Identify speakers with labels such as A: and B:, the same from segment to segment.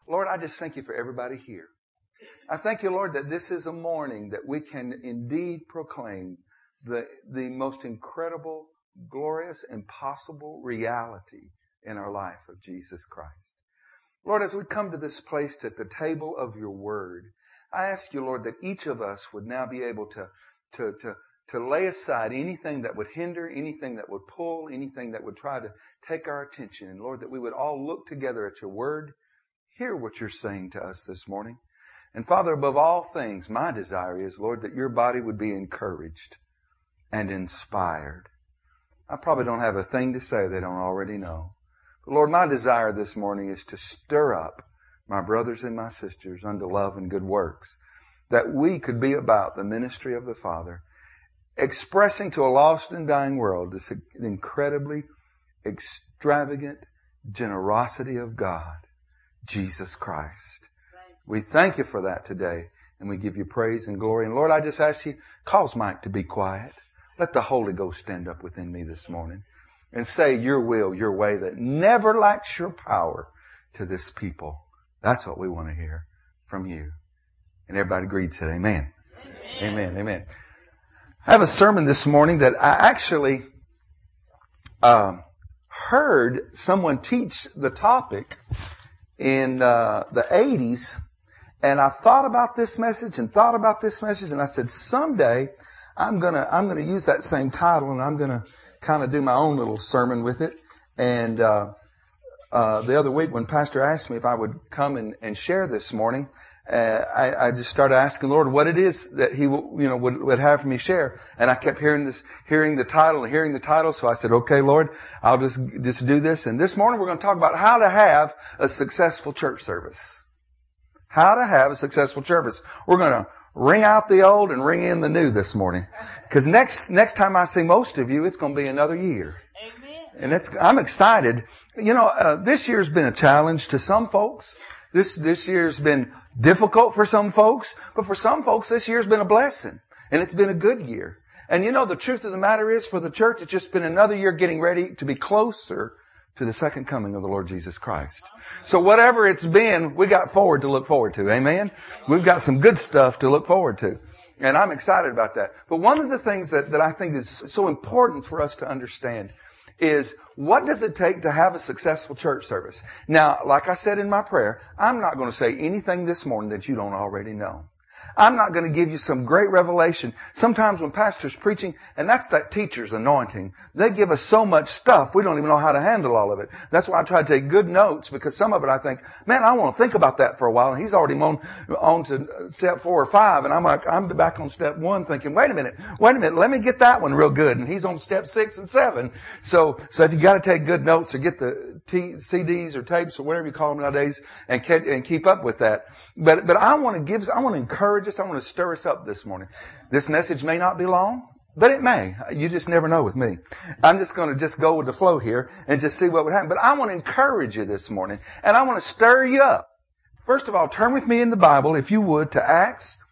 A: Lord, I just thank you for everybody here. I thank you, Lord, that this is a morning that we can indeed proclaim the most incredible, glorious, impossible reality in our life of Jesus Christ. Lord, as we come to this place at the table of your word, I ask you, Lord, that each of us would now be able to lay aside anything that would hinder, anything that would pull, anything that would try to take our attention. And Lord, that we would all look together at your word, hear what you're saying to us this morning. And Father, above all things, my desire is, Lord, that your body would be encouraged and inspired. I probably don't have a thing to say they don't already know. But Lord, my desire this morning is to stir up my brothers and my sisters unto love and good works, that we could be about the ministry of the Father, expressing to a lost and dying world this incredibly extravagant generosity of God, Jesus Christ. We thank you for that today, and we give you praise and glory. And Lord, I just ask you, cause Mike to be quiet. Let the Holy Ghost stand up within me this morning and say your will, your way that never lacks your power to this people. That's what we want to hear from you. And everybody agreed, said amen. Amen. Amen. Amen. I have a sermon this morning that I actually heard someone teach the topic in the 80s. And I thought about this message and I said, someday I'm gonna use that same title and I'm gonna kind of do my own little sermon with it. And the other week when Pastor asked me if I would come and share this morning, I just started asking the Lord what it is that He would have for me share. And I kept hearing the title. So I said, okay, Lord, I'll just do this. And this morning we're going to talk about how to have a successful church service. How to have a successful service. We're going to ring out the old and ring in the new this morning. Because next time I see most of you, it's going to be another year. Amen. And I'm excited. This year's been a challenge to some folks. This year's been difficult for some folks. But for some folks, this year's been a blessing. And it's been a good year. And the truth of the matter is, for the church, it's just been another year getting ready to be closer to the second coming of the Lord Jesus Christ. So whatever it's been, we got forward to look forward to. Amen? We've got some good stuff to look forward to. And I'm excited about that. But one of the things that I think is so important for us to understand is, what does it take to have a successful church service? Now, like I said in my prayer, I'm not going to say anything this morning that you don't already know. I'm not going to give you some great revelation. Sometimes when pastor's preaching, and that's that teacher's anointing, they give us so much stuff, we don't even know how to handle all of it. That's why I try to take good notes, because some of it I think, man, I want to think about that for a while. And he's already on to step 4 or 5. And I'm back on step 1 thinking, wait a minute, let me get that one real good. And he's on step 6 and 7. So you got to take good notes or get the CDs or tapes or whatever you call them nowadays and keep up with that. But I want to encourage us. I want to stir us up this morning. This message may not be long, but it may. You just never know with me. I'm just going to go with the flow here and just see what would happen. But I want to encourage you this morning, and I want to stir you up. First of all, turn with me in the Bible, if you would, to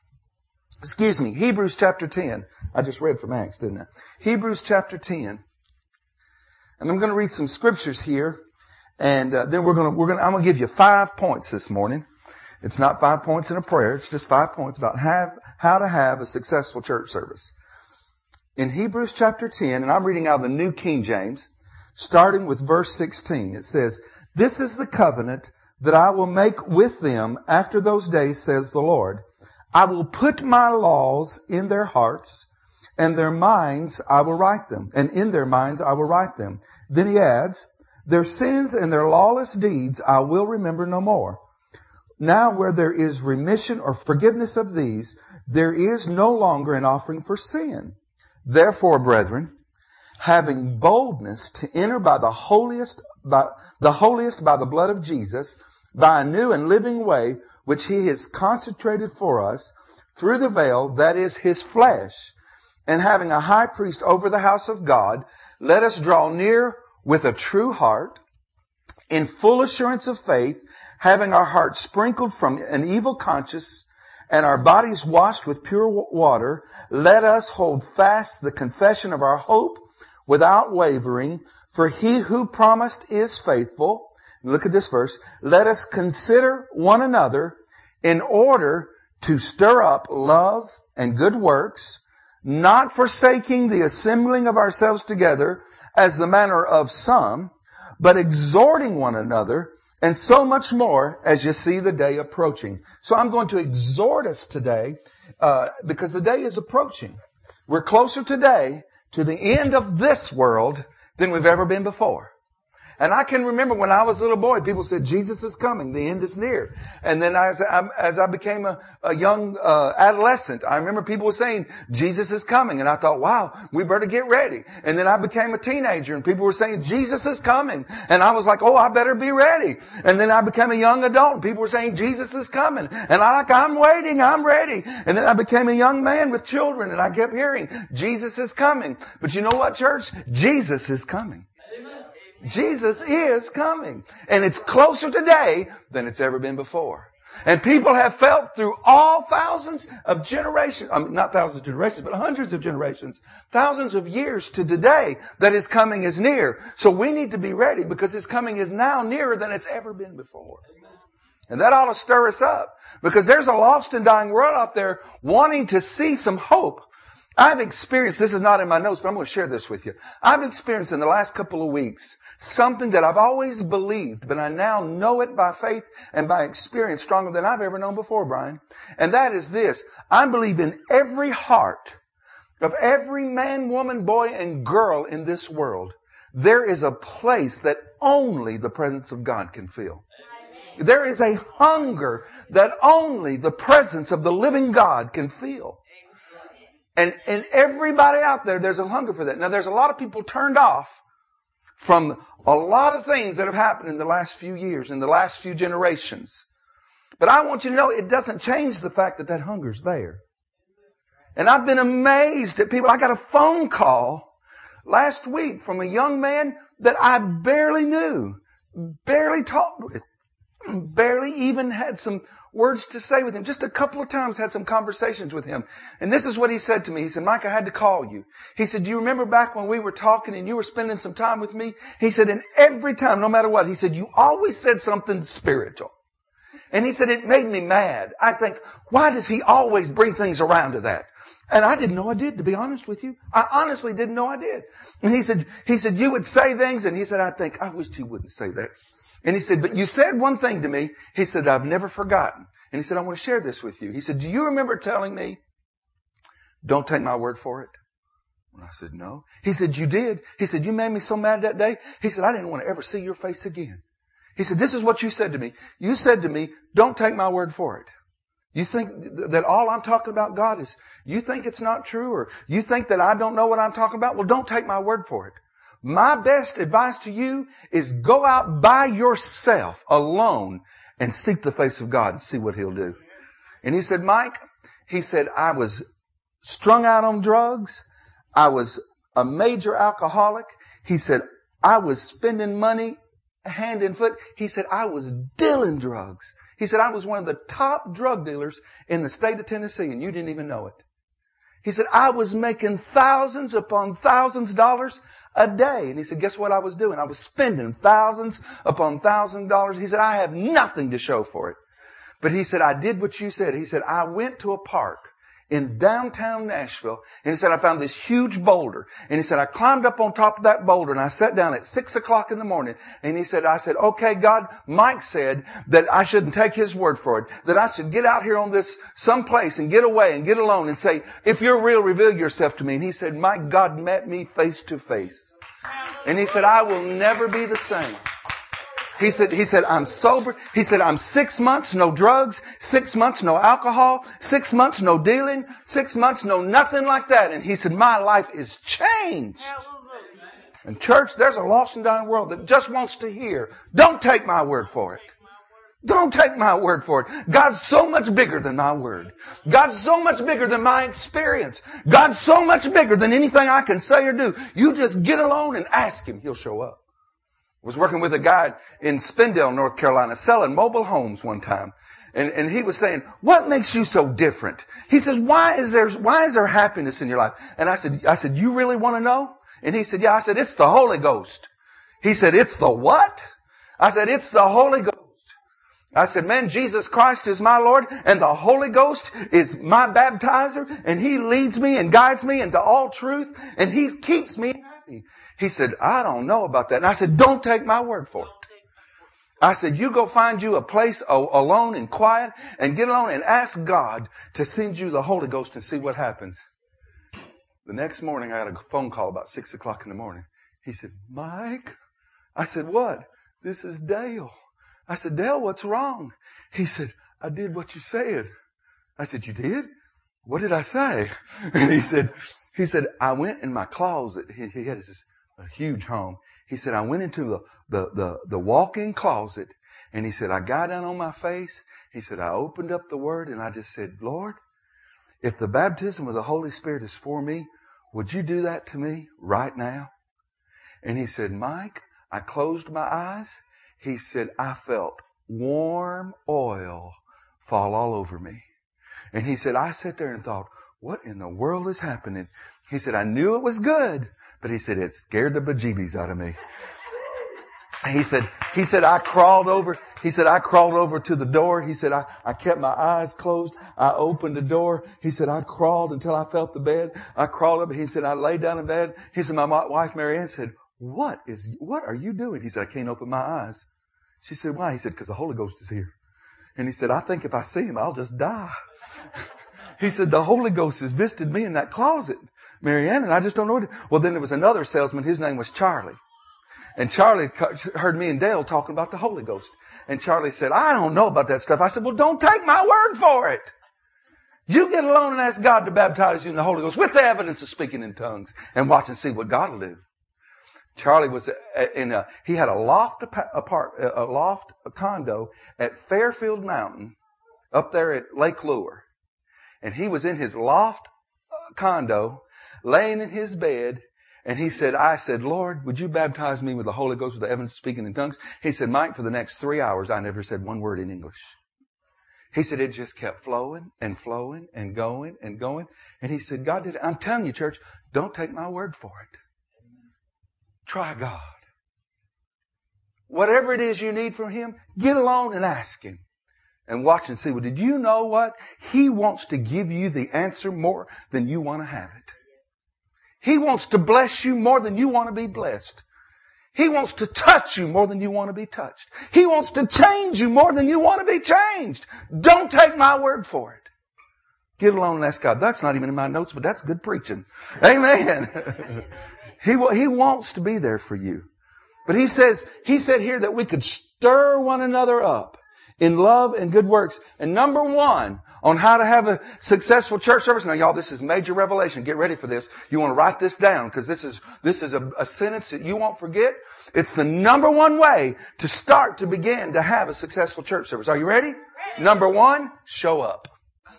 A: Hebrews chapter 10. I just read from Acts, didn't I? Hebrews chapter 10. And I'm going to read some scriptures here, and then I'm going to give you 5 points this morning. It's not 5 points in a prayer. It's just 5 points about how to have a successful church service. In Hebrews chapter 10, and I'm reading out of the New King James, starting with verse 16, it says, "This is the covenant that I will make with them after those days, says the Lord. I will put my laws in their hearts, and their minds I will write them, and in their minds I will write them." Then he adds, "Their sins and their lawless deeds I will remember no more. Now where there is remission or forgiveness of these, there is no longer an offering for sin. Therefore, brethren, having boldness to enter by the holiest by the blood of Jesus, by a new and living way, which He has consecrated for us through the veil, that is His flesh, and having a high priest over the house of God, let us draw near with a true heart, in full assurance of faith, having our hearts sprinkled from an evil conscience and our bodies washed with pure water, let us hold fast the confession of our hope without wavering, for He who promised is faithful. Look at this verse. Let us consider one another in order to stir up love and good works, not forsaking the assembling of ourselves together as the manner of some, but exhorting one another, and so much more as you see the day approaching. So I'm going to exhort us today, because the day is approaching. We're closer today to the end of this world than we've ever been before. And I can remember when I was a little boy, people said, Jesus is coming. The end is near. And then as I became a young adolescent, I remember people were saying, Jesus is coming. And I thought, wow, we better get ready. And then I became a teenager and people were saying, Jesus is coming. And I was like, oh, I better be ready. And then I became a young adult and people were saying, Jesus is coming. And I'm waiting, I'm ready. And then I became a young man with children and I kept hearing, Jesus is coming. But you know what, church? Jesus is coming. Jesus is coming. And it's closer today than it's ever been before. And people have felt through all thousands of generations, not thousands of generations, but hundreds of generations, thousands of years to today that His coming is near. So we need to be ready because His coming is now nearer than it's ever been before. And that ought to stir us up because there's a lost and dying world out there wanting to see some hope. I've experienced, this is not in my notes, but I'm going to share this with you. I've experienced in the last couple of weeks something that I've always believed, but I now know it by faith and by experience stronger than I've ever known before, Brian. And that is this. I believe in every heart of every man, woman, boy, and girl in this world, there is a place that only the presence of God can fill. There is a hunger that only the presence of the living God can fill. And everybody out there, there's a hunger for that. Now, there's a lot of people turned off from a lot of things that have happened in the last few years, in the last few generations. But I want you to know it doesn't change the fact that hunger's there. And I've been amazed at people. I got a phone call last week from a young man that I barely knew, barely talked with, barely even had some words to say with him. Just a couple of times had some conversations with him. And this is what he said to me. He said, Mike, I had to call you. He said, do you remember back when we were talking and you were spending some time with me? He said, and every time, no matter what, he said, you always said something spiritual. And he said, it made me mad. I think, why does he always bring things around to that? And I didn't know I did, to be honest with you. I honestly didn't know I did. And he said, you would say things. And he said, I think, I wish he wouldn't say that. And he said, but you said one thing to me. He said, I've never forgotten. And he said, I want to share this with you. He said, do you remember telling me, don't take my word for it? And I said, no. He said, you did. He said, you made me so mad that day. He said, I didn't want to ever see your face again. He said, this is what you said to me. You said to me, don't take my word for it. You think that all I'm talking about, God, is, you think it's not true, or you think that I don't know what I'm talking about? Well, don't take my word for it. My best advice to you is go out by yourself alone and seek the face of God and see what He'll do. And he said, Mike, he said, I was strung out on drugs. I was a major alcoholic. He said, I was spending money hand and foot. He said, I was dealing drugs. He said, I was one of the top drug dealers in the state of Tennessee, and you didn't even know it. He said, I was making thousands upon thousands of dollars a day. And he said, guess what I was doing? I was spending thousands upon thousands of dollars. He said, I have nothing to show for it. But he said, I did what you said. He said, I went to a park in downtown Nashville. And he said, I found this huge boulder. And he said, I climbed up on top of that boulder and I sat down at 6 o'clock in the morning. And he said, I said, okay, God, Mike said that I shouldn't take his word for it, that I should get out here on this someplace and get away and get alone and say, if you're real, reveal yourself to me. And he said, Mike, God met me face to face. And he said, I will never be the same. He said, I'm sober. He said, I'm 6 months, no drugs, 6 months, no alcohol, 6 months, no dealing, 6 months, no nothing like that. And he said, my life is changed. And church, there's a lost and dying world that just wants to hear, don't take my word for it. Don't take my word for it. God's so much bigger than my word. God's so much bigger than my experience. God's so much bigger than anything I can say or do. You just get alone and ask Him. He'll show up. I was working with a guy in Spindale, North Carolina, selling mobile homes one time. And he was saying, what makes you so different? He says, why is there happiness in your life? And I said, you really want to know? And he said, yeah. I said, it's the Holy Ghost. He said, it's the what? I said, it's the Holy Ghost. I said, man, Jesus Christ is my Lord, and the Holy Ghost is my baptizer, and He leads me and guides me into all truth, and He keeps me happy. He said, I don't know about that. And I said, don't take my word for it. I said, you go find you a place alone and quiet, and get alone and ask God to send you the Holy Ghost and see what happens. The next morning, I had a phone call about 6 o'clock in the morning. He said, Mike? I said, what? This is Dale. I said, Dale, what's wrong? He said, I did what you said. I said, you did? What did I say? And he said, I went in my closet. He had a huge home. He said, I went into the walk-in closet, and he said, I got down on my face. He said, I opened up the Word, and I just said, Lord, if the baptism of the Holy Spirit is for me, would you do that to me right now? And he said, Mike, I closed my eyes. He said, I felt warm oil fall all over me. And he said, I sat there and thought, what in the world is happening? He said, I knew it was good, but he said, it scared the bejeebies out of me. He said, I crawled over to the door. He said, I kept my eyes closed. I opened the door. He said, I crawled until I felt the bed. I crawled up. He said, I laid down in bed. He said, my wife, Mary Ann, said, what are you doing? He said, I can't open my eyes. She said, why? He said, because the Holy Ghost is here. And he said, I think if I see Him, I'll just die. He said, the Holy Ghost has visited me in that closet, Mary Ann, and I just don't know what. Well, then there was another salesman. His name was Charlie. And Charlie heard me and Dale talking about the Holy Ghost. And Charlie said, I don't know about that stuff. I said, well, don't take my word for it. You get alone and ask God to baptize you in the Holy Ghost with the evidence of speaking in tongues, and watch and see what God will do. Charlie was he had a loft condo at Fairfield Mountain up there at Lake Lure. And he was in his loft condo, laying in his bed. And he said, I said, Lord, would you baptize me with the Holy Ghost with the evidence of speaking in tongues? He said, Mike, for the next 3 hours, I never said one word in English. He said, it just kept flowing and flowing and going and going. And he said, God did it. I'm telling you, church, don't take my word for it. Try God. Whatever it is you need from Him, get alone and ask Him. And watch and see. Well, did you know what? He wants to give you the answer more than you want to have it. He wants to bless you more than you want to be blessed. He wants to touch you more than you want to be touched. He wants to change you more than you want to be changed. Don't take my word for it. Get alone and ask God. That's not even in my notes, but that's good preaching. Amen. He wants to be there for you. But he said here that we could stir one another up in love and good works. And number one, on how to have a successful church service. Now, y'all, this is major revelation. Get ready for this. You want to write this down, because this is a sentence that you won't forget. It's the number one way to begin to have a successful church service. Are you ready? Number one, show up.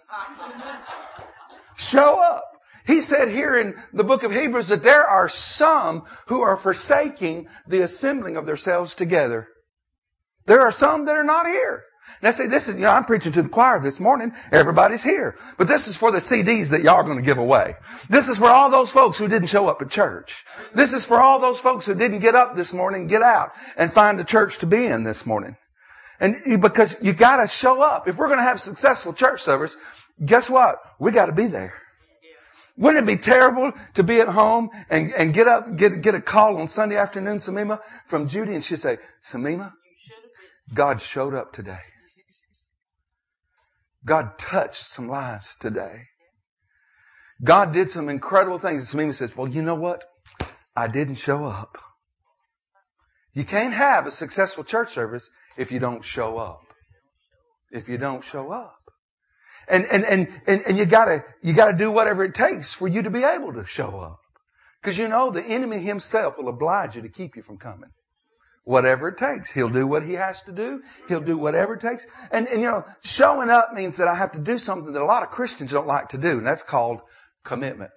A: Show up. He said here in the book of Hebrews that there are some who are forsaking the assembling of themselves together. There are some that are not here. And I say, I'm preaching to the choir this morning. Everybody's here. But this is for the CDs that y'all are going to give away. This is for all those folks who didn't show up at church. This is for all those folks who didn't get up this morning, get out, and find a church to be in this morning. And because you got to show up. If we're going to have successful church service, guess what? We got to be there. Wouldn't it be terrible to be at home and get a call on Sunday afternoon, Samima, from Judy, and she'd say, Samima, God showed up today. God touched some lives today. God did some incredible things. And Samima says, well, you know what? I didn't show up. You can't have a successful church service if you don't show up. If you don't show up. And you gotta do whatever it takes for you to be able to show up. Because you know the enemy himself will oblige you to keep you from coming. Whatever it takes. He'll do what he has to do. He'll do whatever it takes. And showing up means that I have to do something that a lot of Christians don't like to do, and that's called commitment.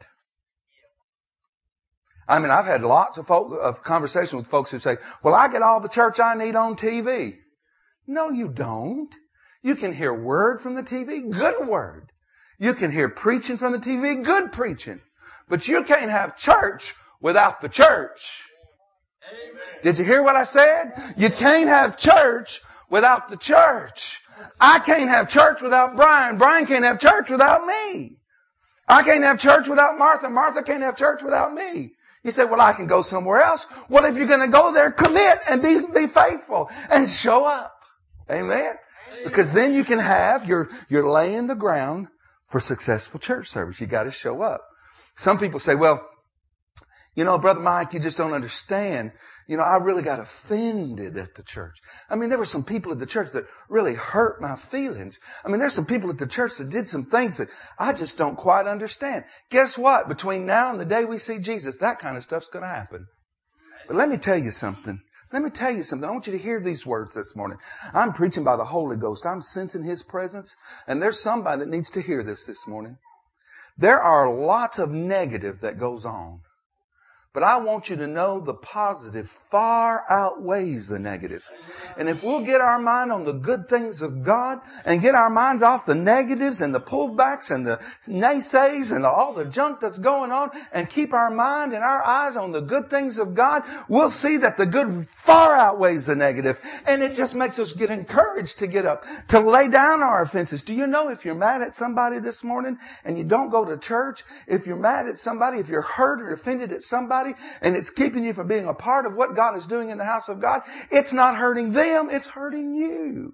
A: I mean, I've had lots of conversation with folks who say, well, I get all the church I need on TV. No, you don't. You can hear word from the TV, good word. You can hear preaching from the TV, good preaching. But you can't have church without the church. Did you hear what I said? You can't have church without the church. I can't have church without Brian. Brian can't have church without me. I can't have church without Martha. Martha can't have church without me. You say, well, I can go somewhere else. Well, if you're going to go there, commit and be faithful and show up. Amen. Because then you can have, you're laying the ground for successful church service. You got to show up. Some people say, well, you know, Brother Mike, you just don't understand. You know, I really got offended at the church. I mean, there were some people at the church that really hurt my feelings. I mean, there's some people at the church that did some things that I just don't quite understand. Guess what? Between now and the day we see Jesus, that kind of stuff's going to happen. But let me tell you something. I want you to hear these words this morning. I'm preaching by the Holy Ghost. I'm sensing His presence. And there's somebody that needs to hear this morning. There are lots of negative that goes on. But I want you to know the positive far outweighs the negative. And if we'll get our mind on the good things of God and get our minds off the negatives and the pullbacks and the naysays and all the junk that's going on and keep our mind and our eyes on the good things of God, we'll see that the good far outweighs the negative. And it just makes us get encouraged to get up, to lay down our offenses. Do you know if you're mad at somebody this morning and you don't go to church, if you're mad at somebody, if you're hurt or offended at somebody, and it's keeping you from being a part of what God is doing in the house of God, it's not hurting them, it's hurting you.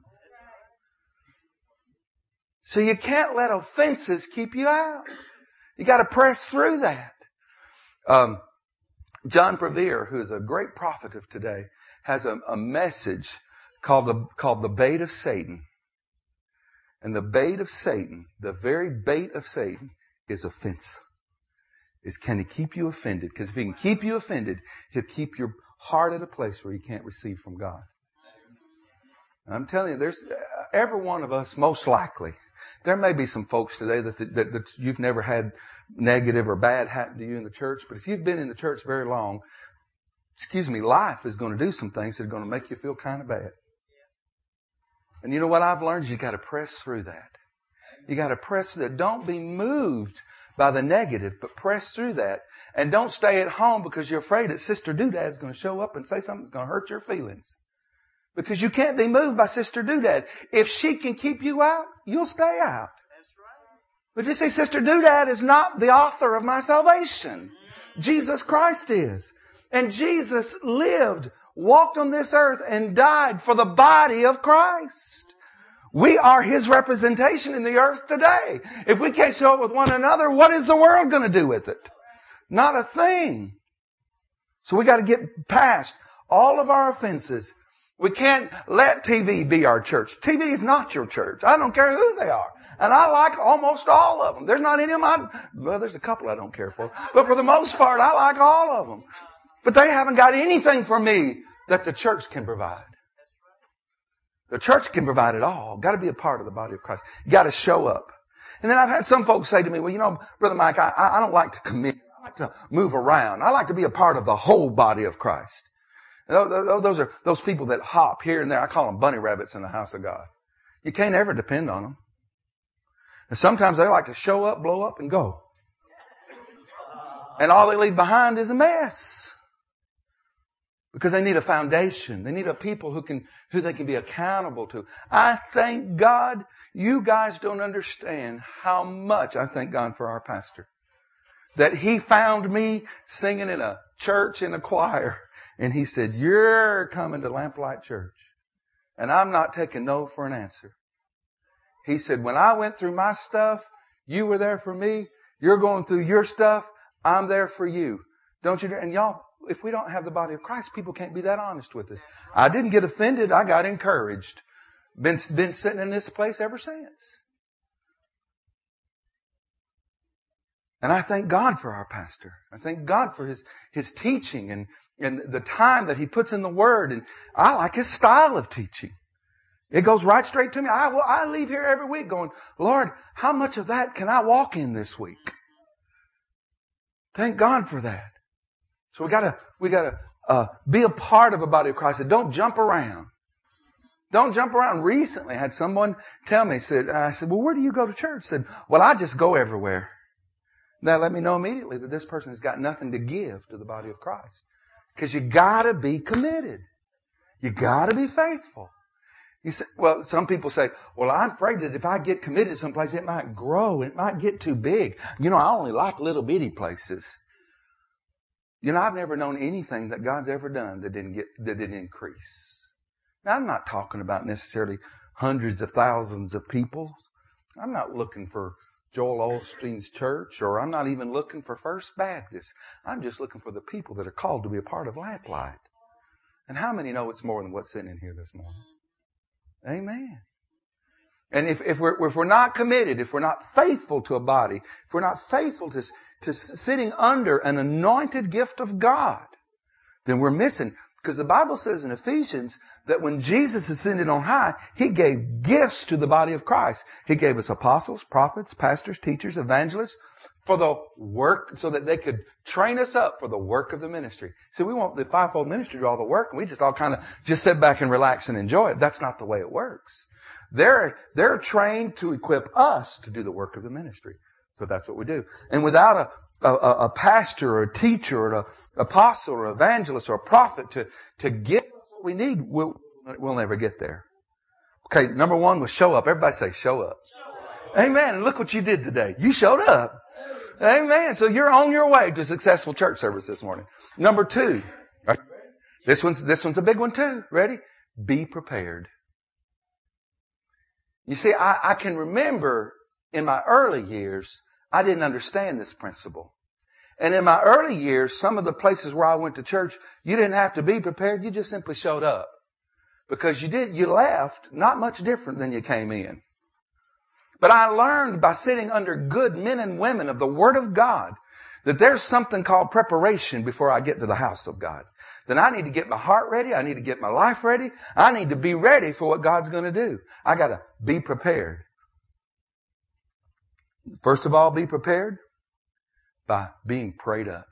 A: So you can't let offenses keep you out. You got to press through that. John Bevere, who is a great prophet of today, has a message called the bait of Satan. And the bait of Satan, the very bait of Satan, is offense. Can he keep you offended? Because if he can keep you offended, he'll keep your heart at a place where you can't receive from God. And I'm telling you, there's every one of us, most likely. There may be some folks today that you've never had negative or bad happen to you in the church, but if you've been in the church very long, life is going to do some things that are going to make you feel kind of bad. And you know what I've learned? You got to press through that. You got to press through that. Don't be moved by the negative, but press through that. And don't stay at home because you're afraid that Sister Doodad's going to show up and say something that's going to hurt your feelings. Because you can't be moved by Sister Doodad. If she can keep you out, you'll stay out. But you see, Sister Doodad is not the author of my salvation. Jesus Christ is. And Jesus lived, walked on this earth, and died for the body of Christ. We are His representation in the earth today. If we can't show up with one another, what is the world going to do with it? Not a thing. So we got to get past all of our offenses. We can't let TV be our church. TV is not your church. I don't care who they are. And I like almost all of them. There's not any of them there's a couple I don't care for. But for the most part, I like all of them. But they haven't got anything for me that the church can provide. The church can provide it all. Got to be a part of the body of Christ. You got to show up. And then I've had some folks say to me, well, you know, Brother Mike, I don't like to commit. I like to move around. I like to be a part of the whole body of Christ. Those are those people that hop here and there. I call them bunny rabbits in the house of God. You can't ever depend on them. And sometimes they like to show up, blow up, and go. And all they leave behind is a mess. Because they need a foundation. They need a people who they can be accountable to. I thank God you guys don't understand how much I thank God for our pastor. That he found me singing in a church in a choir. And he said, you're coming to Lamplight Church. And I'm not taking no for an answer. He said, when I went through my stuff, you were there for me. You're going through your stuff. I'm there for you. Don't you? And y'all, if we don't have the body of Christ, people can't be that honest with us. I didn't get offended. I got encouraged. Been sitting in this place ever since. And I thank God for our pastor. I thank God for his teaching and the time that he puts in the Word. And I like his style of teaching. It goes right straight to me. I leave here every week going, Lord, how much of that can I walk in this week? Thank God for that. So we gotta be a part of a body of Christ. Don't jump around. Don't jump around. Recently, I had someone tell me, I said, well, where do you go to church? I said, well, I just go everywhere. That let me know immediately that this person has got nothing to give to the body of Christ. Because you gotta be committed. You gotta be faithful. You say, well, some people say, well, I'm afraid that if I get committed someplace, it might grow. It might get too big. You know, I only like little bitty places. You know, I've never known anything that God's ever done that didn't increase. Now, I'm not talking about necessarily hundreds of thousands of people. I'm not looking for Joel Osteen's church, or I'm not even looking for First Baptist. I'm just looking for the people that are called to be a part of Lamplight. And how many know it's more than what's sitting in here this morning? Amen. And if we're not committed, if we're not faithful to a body, if we're not faithful to sitting under an anointed gift of God, then we're missing. Because the Bible says in Ephesians that when Jesus ascended on high, He gave gifts to the body of Christ. He gave us apostles, prophets, pastors, teachers, evangelists for the work, so that they could train us up for the work of the ministry. See, we want the fivefold ministry to do all the work, and we just all kind of just sit back and relax and enjoy it. That's not the way it works. They're trained to equip us to do the work of the ministry. So that's what we do. And without a pastor or a teacher or an apostle or evangelist or a prophet to get what we need, we'll never get there. Okay, number one was show up. Everybody say show up. Amen. And look what you did today. You showed up. Amen. So you're on your way to a successful church service this morning. Number two. This one's a big one too. Ready? Be prepared. You see, I can remember in my early years, I didn't understand this principle. And in my early years, some of the places where I went to church, you didn't have to be prepared. You just simply showed up. Because you left not much different than you came in. But I learned by sitting under good men and women of the Word of God that there's something called preparation before I get to the house of God. Then I need to get my heart ready. I need to get my life ready. I need to be ready for what God's going to do. I got to be prepared. First of all, be prepared by being prayed up.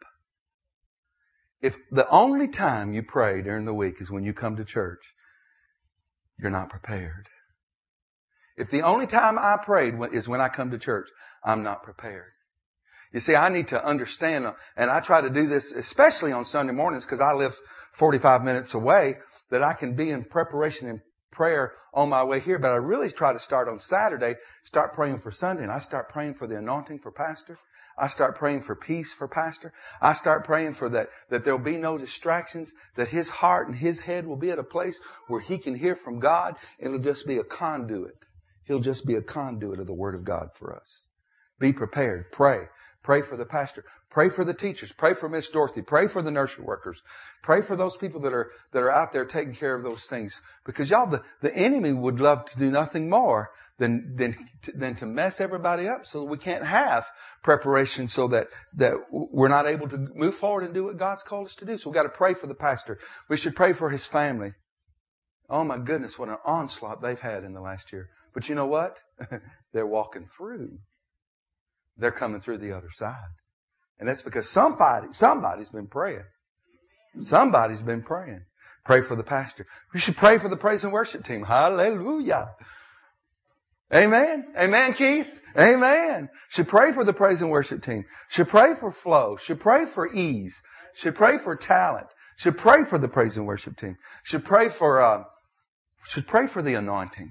A: If the only time you pray during the week is when you come to church, you're not prepared. If the only time I prayed is when I come to church, I'm not prepared. You see, I need to understand, and I try to do this especially on Sunday mornings because I live 45 minutes away, that I can be in preparation and prayer on my way here. But I really try to start on Saturday, start praying for Sunday, and I start praying for the anointing for pastor. I start praying for peace for pastor. I start praying for that there'll be no distractions, that his heart and his head will be at a place where he can hear from God, and it'll just be a conduit. He'll just be a conduit of the Word of God for us. Be prepared. Pray. Pray for the pastor. Pray for the teachers. Pray for Miss Dorothy. Pray for the nursery workers. Pray for those people that are out there taking care of those things. Because y'all, the enemy would love to do nothing more than to mess everybody up so that we can't have preparation, so that we're not able to move forward and do what God's called us to do. So we've got to pray for the pastor. We should pray for his family. Oh my goodness, what an onslaught they've had in the last year. But you know what? They're walking through. They're coming through the other side. And that's because somebody's been praying. Somebody's been praying. Pray for the pastor. We should pray for the praise and worship team. Hallelujah. Amen. Amen, Keith. Amen. Should pray for the praise and worship team. Should pray for flow. Should pray for ease. Should pray for talent. Should pray for the praise and worship team. Should pray for the anointing.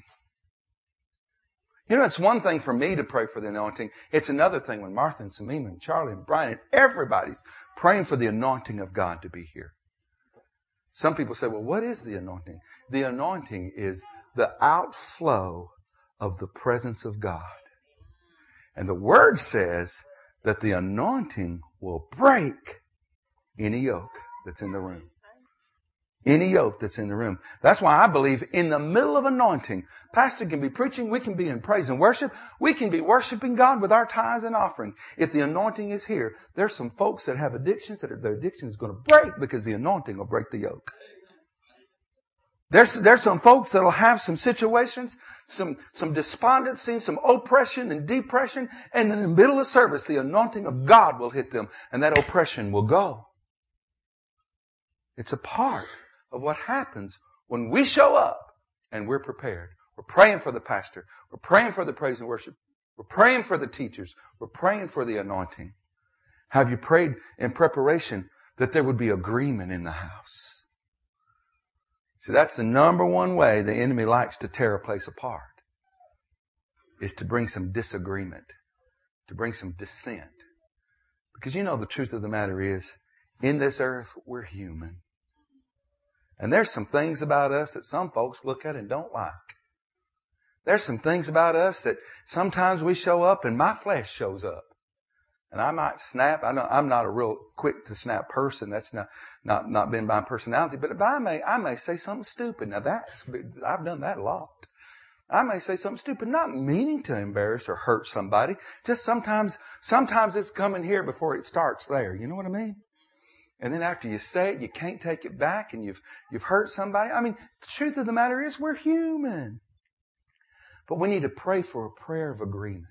A: You know, it's one thing for me to pray for the anointing. It's another thing when Martha and Samima and Charlie and Brian and everybody's praying for the anointing of God to be here. Some people say, well, what is the anointing? The anointing is the outflow of the presence of God. And the Word says that the anointing will break any yoke that's in the room. Any yoke that's in the room. That's why I believe in the middle of anointing, pastor can be preaching, we can be in praise and worship, we can be worshiping God with our tithes and offering. If the anointing is here, there's some folks that have addictions that their addiction is going to break because the anointing will break the yoke. There's some folks that'll have some situations, some despondency, some oppression and depression, and in the middle of service, the anointing of God will hit them, and that oppression will go. It's a part of what happens when we show up and we're prepared. We're praying for the pastor. We're praying for the praise and worship. We're praying for the teachers. We're praying for the anointing. Have you prayed in preparation that there would be agreement in the house. See, that's the number one way the enemy likes to tear a place apart, is to bring some disagreement, to bring some dissent. Because you know the truth of the matter is, in this earth, we're human. And there's some things about us that some folks look at and don't like. There's some things about us that sometimes we show up and my flesh shows up. And I might snap. I'm not a real quick to snap person. That's not been my personality. But I may say something stupid. Now I've done that a lot. I may say something stupid, not meaning to embarrass or hurt somebody. Just sometimes it's coming here before it starts there. You know what I mean? And then after you say it, you can't take it back and you've hurt somebody. I mean, the truth of the matter is we're human. But we need to pray for a prayer of agreement.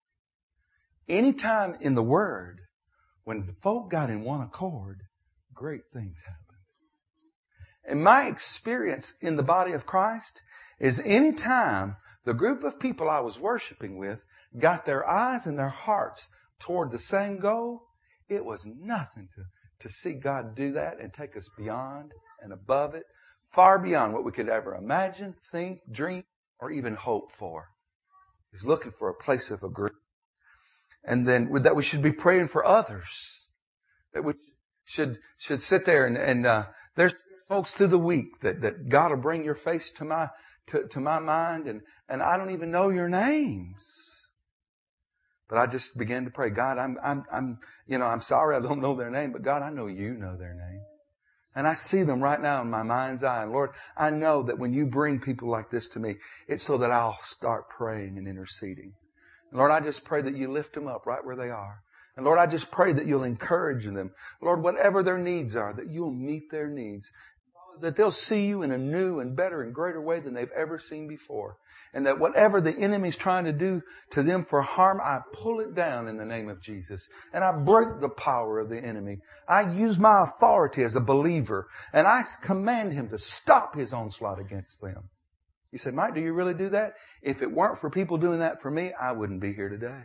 A: Anytime in the Word, when the folk got in one accord, great things happened. And my experience in the body of Christ is anytime the group of people I was worshiping with got their eyes and their hearts toward the same goal, it was nothing to see God do that and take us beyond and above it, far beyond what we could ever imagine, think, dream, or even hope for. He's looking for a place of agreement. And then that we should be praying for others. That we should sit there and there's folks through the week that God will bring your face to my mind and I don't even know your names. But I just began to pray, God, I'm sorry I don't know their name, but God, I know you know their name. And I see them right now in my mind's eye. And Lord, I know that when you bring people like this to me, it's so that I'll start praying and interceding. And Lord, I just pray that you lift them up right where they are. And Lord, I just pray that you'll encourage them. Lord, whatever their needs are, that you'll meet their needs. That they'll see you in a new and better and greater way than they've ever seen before. And that whatever the enemy's trying to do to them for harm, I pull it down in the name of Jesus. And I break the power of the enemy. I use my authority as a believer. And I command him to stop his onslaught against them. You say, Mike, do you really do that? If it weren't for people doing that for me, I wouldn't be here today.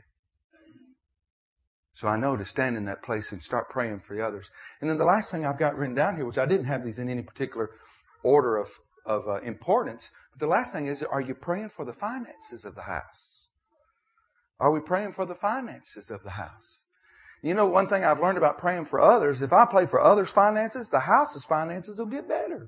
A: So I know to stand in that place and start praying for the others. And then the last thing I've got written down here, which I didn't have these in any particular order of importance, but the last thing is, are you praying for the finances of the house? Are we praying for the finances of the house? You know, one thing I've learned about praying for others, if I pray for others' finances, the house's finances will get better.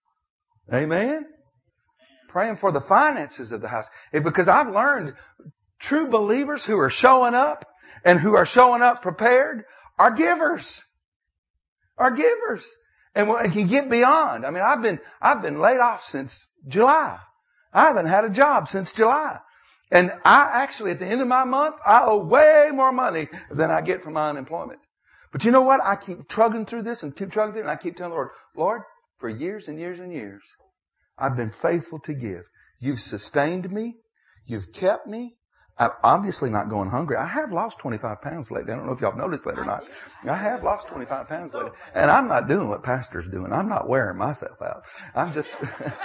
A: Amen? Praying for the finances of the house. Because I've learned true believers who are showing up and who are showing up prepared are givers. Are givers. And can get beyond. I mean, I've been laid off since July. I haven't had a job since July. And I actually, at the end of my month, I owe way more money than I get from my unemployment. But you know what? I keep trudging through this and keep trudging through it, and I keep telling the Lord, Lord, for years and years and years, I've been faithful to give. You've sustained me. You've kept me. I'm obviously not going hungry. I have lost 25 pounds lately. I don't know if y'all have noticed that or not. I have lost 25 pounds lately. And I'm not doing what pastor's doing. I'm not wearing myself out. I'm just...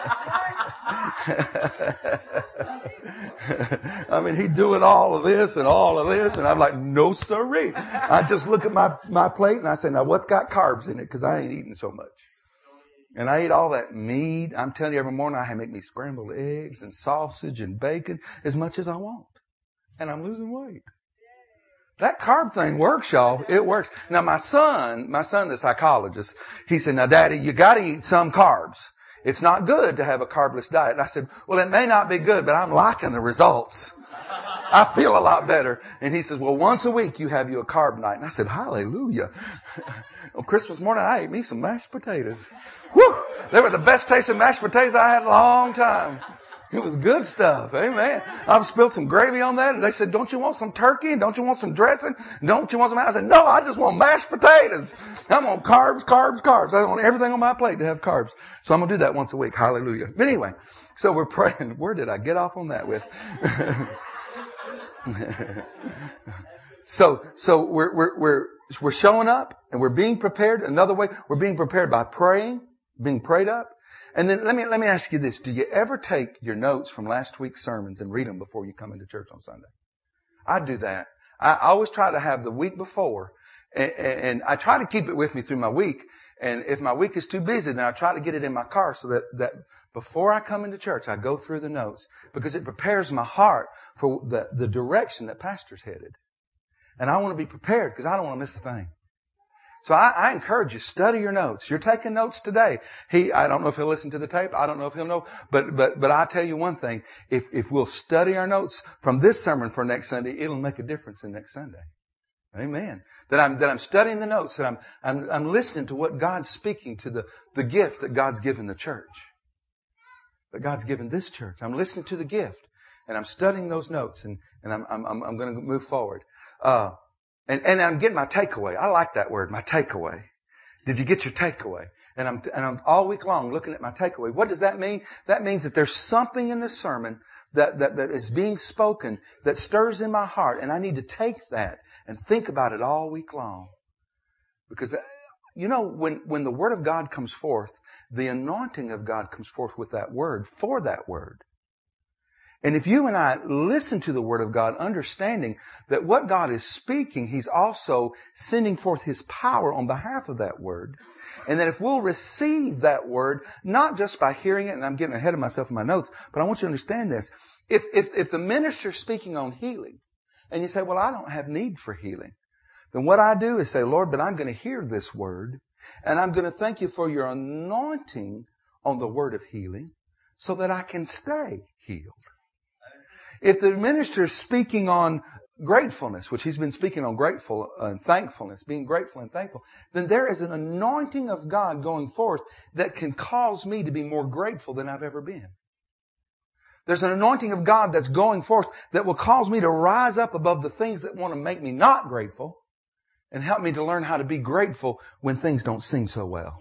A: I mean, he's doing all of this and all of this. And I'm like, no sirree. I just look at my plate and I say, now what's got carbs in it? Because I ain't eating so much. And I eat all that meat. I'm telling you, every morning I make me scrambled eggs and sausage and bacon as much as I want. And I'm losing weight. That carb thing works, y'all. It works. Now my son, the psychologist, he said, now Daddy, you gotta eat some carbs. It's not good to have a carbless diet. And I said, well, it may not be good, but I'm liking the results. I feel a lot better. And he says, well, once a week you have you a carb night. And I said, hallelujah. On Christmas morning, I ate me some mashed potatoes. Whew! They were the best tasting mashed potatoes I had in a long time. It was good stuff. Amen. I've spilled some gravy on that. And they said, don't you want some turkey? And don't you want some dressing? Don't you want some? I said, no, I just want mashed potatoes. I'm on carbs, carbs, carbs. I want everything on my plate to have carbs. So I'm going to do that once a week. Hallelujah. But anyway, so we're praying. Where did I get off on that with? So we're showing up and we're being prepared. Another way, we're being prepared by praying, being prayed up. And then let me ask you this. Do you ever take your notes from last week's sermons and read them before you come into church on Sunday? I do that. I always try to have the week before And I try to keep it with me through my week. And if my week is too busy, then I try to get it in my car so that before I come into church, I go through the notes because it prepares my heart for the direction that pastor's headed. And I want to be prepared because I don't want to miss a thing. So I encourage you, study your notes. You're taking notes today. I don't know if he'll listen to the tape. I don't know if he'll know. But I tell you one thing. If we'll study our notes from this sermon for next Sunday, it'll make a difference in next Sunday. Amen. That I'm studying the notes, that I'm listening to what God's speaking to the gift that God's given the church. That God's given this church. I'm listening to the gift and I'm studying those notes and I'm going to move forward. And I'm getting my takeaway. I like that word, my takeaway. Did you get your takeaway? And I'm all week long looking at my takeaway. What does that mean? That means that there's something in this sermon that is being spoken that stirs in my heart, and I need to take that and think about it all week long. Because, you know, when the Word of God comes forth, the anointing of God comes forth with that word, for that word. And if you and I listen to the Word of God, understanding that what God is speaking, He's also sending forth His power on behalf of that Word. And that if we'll receive that Word, not just by hearing it, and I'm getting ahead of myself in my notes, but I want you to understand this. If the minister's speaking on healing, and you say, well, I don't have need for healing, then what I do is say, Lord, but I'm going to hear this Word, and I'm going to thank you for your anointing on the word of healing, so that I can stay healed. If the minister is speaking on gratefulness, which he's been speaking on grateful and thankfulness, being grateful and thankful, then there is an anointing of God going forth that can cause me to be more grateful than I've ever been. There's an anointing of God that's going forth that will cause me to rise up above the things that want to make me not grateful and help me to learn how to be grateful when things don't seem so well.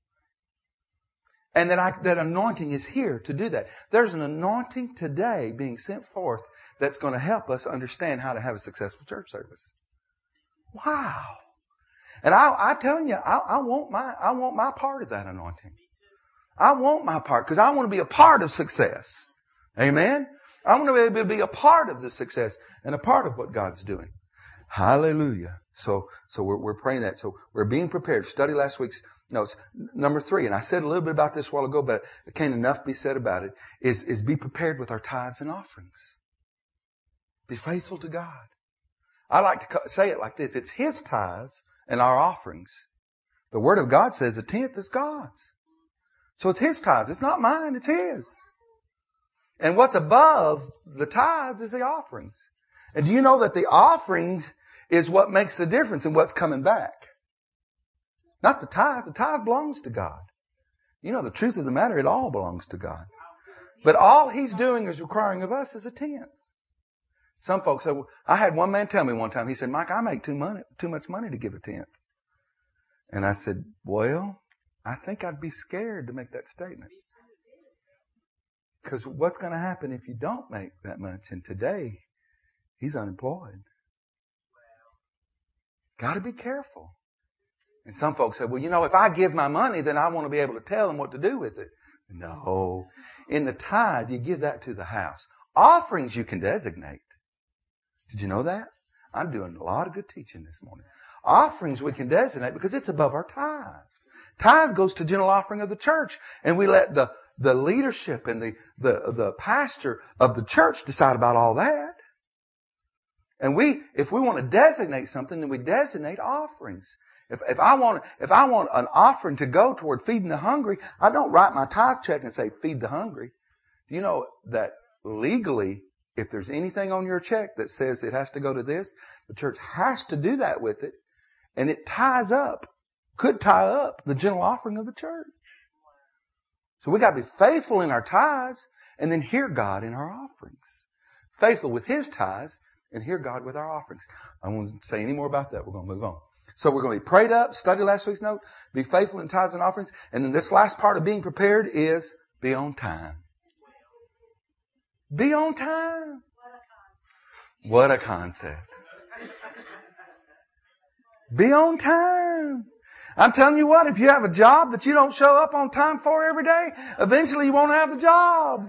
A: And that anointing is here to do that. There's an anointing today being sent forth that's going to help us understand how to have a successful church service. Wow. And I'm telling you, I want my part of that anointing. I want my part because I want to be a part of success. Amen. I want to be able to be a part of the success and a part of what God's doing. Hallelujah. So we're praying that. So we're being prepared. Study last week's notes. Number 3, and I said a little bit about this a while ago, but it can't enough be said about it, is be prepared with our tithes and offerings. Be faithful to God. I like to say it like this. It's His tithes and our offerings. The Word of God says the 10th is God's. So it's His tithes. It's not mine. It's His. And what's above the tithes is the offerings. And do you know that the offerings is what makes the difference in what's coming back? Not the tithe. The tithe belongs to God. You know, the truth of the matter, it all belongs to God. But all He's doing is requiring of us is a 10th. Some folks say, well, I had one man tell me one time, he said, Mike, I make too much money to give a 10th. And I said, well, I think I'd be scared to make that statement. Because what's going to happen if you don't make that much? And today, he's unemployed. Got to be careful. And some folks say, well, you know, if I give my money, then I want to be able to tell them what to do with it. No. In the tithe, you give that to the house. Offerings you can designate. Did you know that? I'm doing a lot of good teaching this morning. Offerings we can designate because it's above our tithe. Tithe goes to general offering of the church. And we let the leadership and the pastor of the church decide about all that. And if we want to designate something, then we designate offerings. If I want an offering to go toward feeding the hungry, I don't write my tithe check and say, feed the hungry. Do you know that legally, if there's anything on your check that says it has to go to this, the church has to do that with it. And it could tie up the general offering of the church. So we got to be faithful in our tithes and then hear God in our offerings. Faithful with His tithes and hear God with our offerings. I won't say any more about that. We're going to move on. So we're going to be prayed up, study last week's note, be faithful in tithes and offerings. And then this last part of being prepared is be on time. Be on time. What a concept. Be on time. I'm telling you what, if you have a job that you don't show up on time for every day, eventually you won't have the job.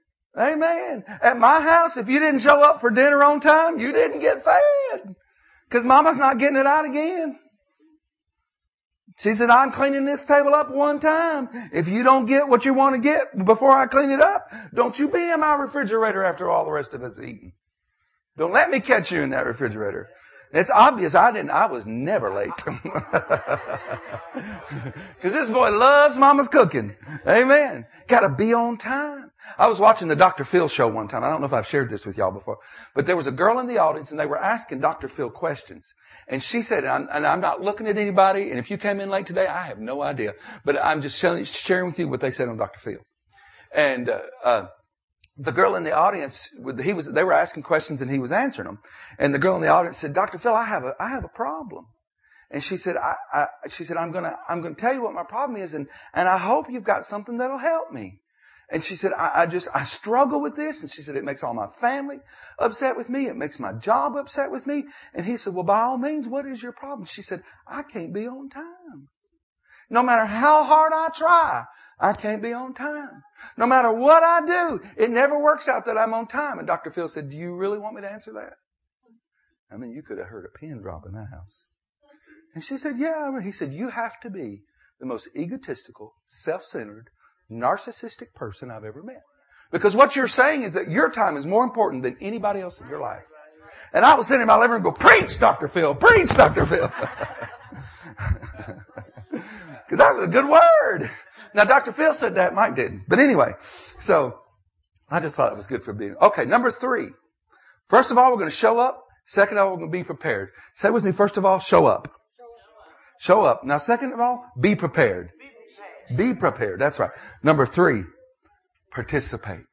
A: Amen. At my house, if you didn't show up for dinner on time, you didn't get fed. Because Mama's not getting it out again. She said, I'm cleaning this table up one time. If you don't get what you want to get before I clean it up, don't you be in my refrigerator after all the rest of us eating. Don't let me catch you in that refrigerator. It's obvious I was never late. Because this boy loves Mama's cooking. Amen. Got to be on time. I was watching the Dr. Phil show one time. I don't know if I've shared this with y'all before. But there was a girl in the audience and they were asking Dr. Phil questions. And she said, and I'm not looking at anybody, and if you came in late today, I have no idea. But I'm just sharing with you what they said on Dr. Phil. And the girl in the audience, they were asking questions and he was answering them. And the girl in the audience said, Dr. Phil, I have a problem. And she said, I'm gonna tell you what my problem is, and I hope you've got something that'll help me. And she said, I struggle with this. And she said, it makes all my family upset with me. It makes my job upset with me. And he said, well, by all means, what is your problem? She said, I can't be on time. No matter how hard I try, I can't be on time. No matter what I do, it never works out that I'm on time. And Dr. Phil said, do you really want me to answer that? I mean, you could have heard a pin drop in that house. And she said, yeah. He said, you have to be the most egotistical, self-centered, narcissistic person I've ever met. Because what you're saying is that your time is more important than anybody else in your life. And I was sitting in my living room and go, preach, Dr. Phil, preach, Dr. Phil. Because that's a good word. Now, Dr. Phil said that, Mike didn't. But anyway, so I just thought it was good for being. Okay, number 3. First of all, we're going to show up. Second of all, we're going to be prepared. Say with me, first of all, show up. Show up. Now, second of all, be prepared. Be prepared. That's right. Number 3, participate.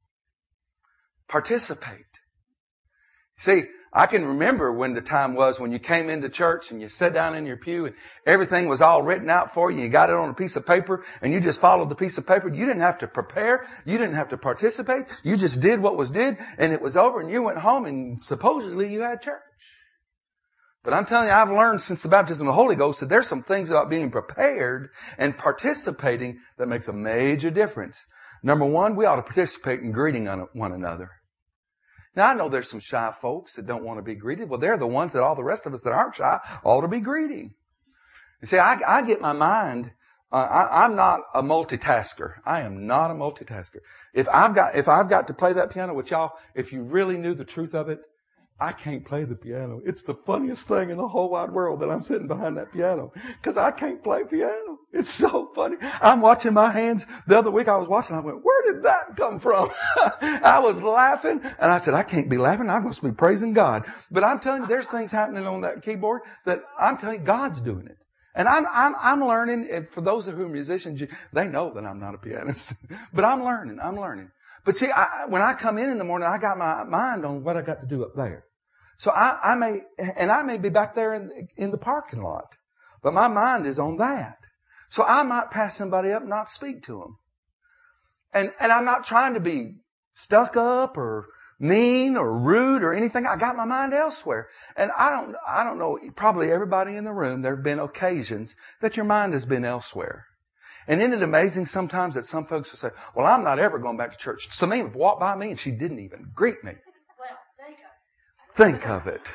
A: Participate. See, I can remember when the time was when you came into church and you sat down in your pew and everything was all written out for you. You got it on a piece of paper and you just followed the piece of paper. You didn't have to prepare. You didn't have to participate. You just did what was did and it was over and you went home and supposedly you had church. But I'm telling you, I've learned since the baptism of the Holy Ghost that there's some things about being prepared and participating that makes a major difference. Number 1, we ought to participate in greeting one another. Now, I know there's some shy folks that don't want to be greeted. Well, they're the ones that all the rest of us that aren't shy ought to be greeting. You see, I get my mind. I'm not a multitasker. I am not a multitasker. If I've got to play that piano with y'all, if you really knew the truth of it, I can't play the piano. It's the funniest thing in the whole wide world that I'm sitting behind that piano because I can't play piano. It's so funny. I'm watching my hands. The other week I was watching. I went, where did that come from? I was laughing and I said, I can't be laughing. I must be praising God. But I'm telling you, there's things happening on that keyboard that I'm telling you, God's doing it. And I'm learning. And for those who are musicians, they know that I'm not a pianist, but I'm learning. But see, when I come in the morning, I got my mind on what I got to do up there. So I may be back there in the parking lot, but my mind is on that. So I might pass somebody up and not speak to them. And I'm not trying to be stuck up or mean or rude or anything. I got my mind elsewhere. And I don't know, probably everybody in the room, there have been occasions that your mind has been elsewhere. And isn't it amazing sometimes that some folks will say, well, I'm not ever going back to church. Samina walked by me and she didn't even greet me.
B: Well,
A: think of it.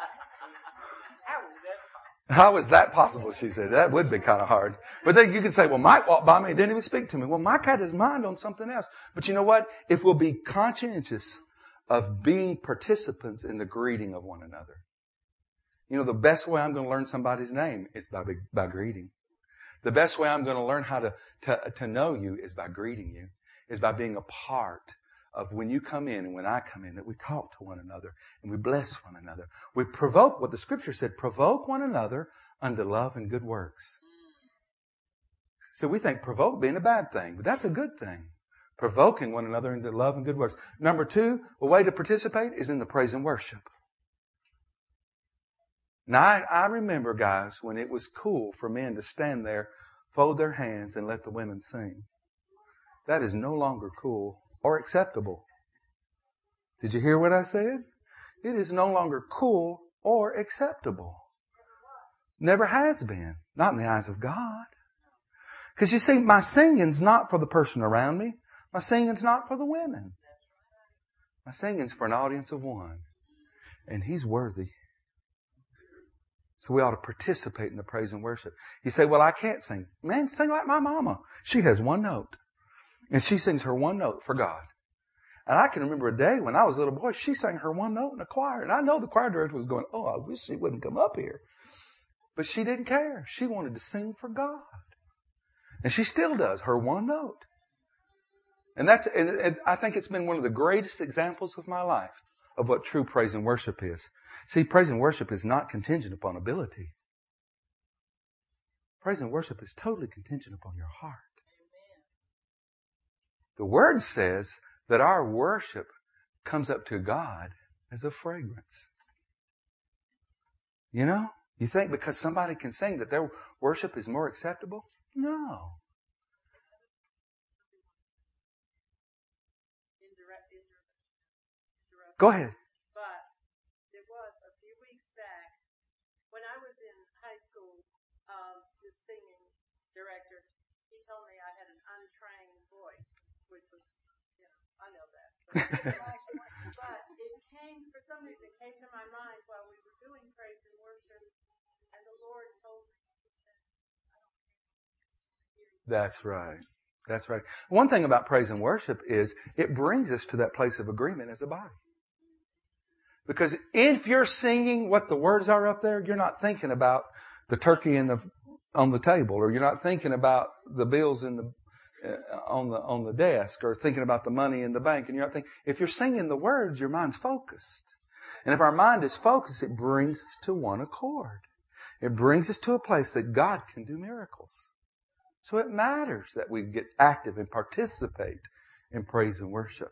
A: How is that possible? She said. That would be kind of hard. But then you could say, well, Mike walked by me and didn't even speak to me. Well, Mike had his mind on something else. But you know what? If we'll be conscientious of being participants in the greeting of one another. You know, the best way I'm going to learn somebody's name is by greeting. The best way I'm going to learn how to know you is by greeting you, is by being a part of when you come in and when I come in, that we talk to one another and we bless one another. We provoke what the scripture said, provoke one another unto love and good works. So we think provoke being a bad thing, but that's a good thing. Provoking one another into love and good works. Number 2, a way to participate is in the praise and worship. Now, I remember, guys, when it was cool for men to stand there, fold their hands, and let the women sing. That is no longer cool or acceptable. Did you hear what I said? It is no longer cool or acceptable. Never has been. Not in the eyes of God. Because you see, my singing's not for the person around me. My singing's not for the women. My singing's for an audience of one. And He's worthy. So we ought to participate in the praise and worship. You say, well, I can't sing. Man, sing like my mama. She has one note. And she sings her one note for God. And I can remember a day when I was a little boy, she sang her one note in the choir. And I know the choir director was going, oh, I wish she wouldn't come up here. But she didn't care. She wanted to sing for God. And she still does, her one note. And I think it's been one of the greatest examples of my life of what true praise and worship is. See, praise and worship is not contingent upon ability. Praise and worship is totally contingent upon your heart. The Word says that our worship comes up to God as a fragrance. You know? You think because somebody can sing that their worship is more acceptable? No. Go ahead.
B: But there was a few weeks back when I was in high school, the singing director, he told me I had an untrained voice, which was, I know that. But it came, for some reason, it came to my mind while we were doing praise and worship, and the Lord told me, he said, I don't hear you.
A: That's right. That's right. One thing about praise and worship is it brings us to that place of agreement as a body. Because if you're singing what the words are up there, you're not thinking about the turkey on the table, or you're not thinking about the bills on the desk, or thinking about the money in the bank. And you're not thinking. If you're singing the words, your mind's focused. And if our mind is focused, it brings us to one accord. It brings us to a place that God can do miracles. So it matters that we get active and participate in praise and worship.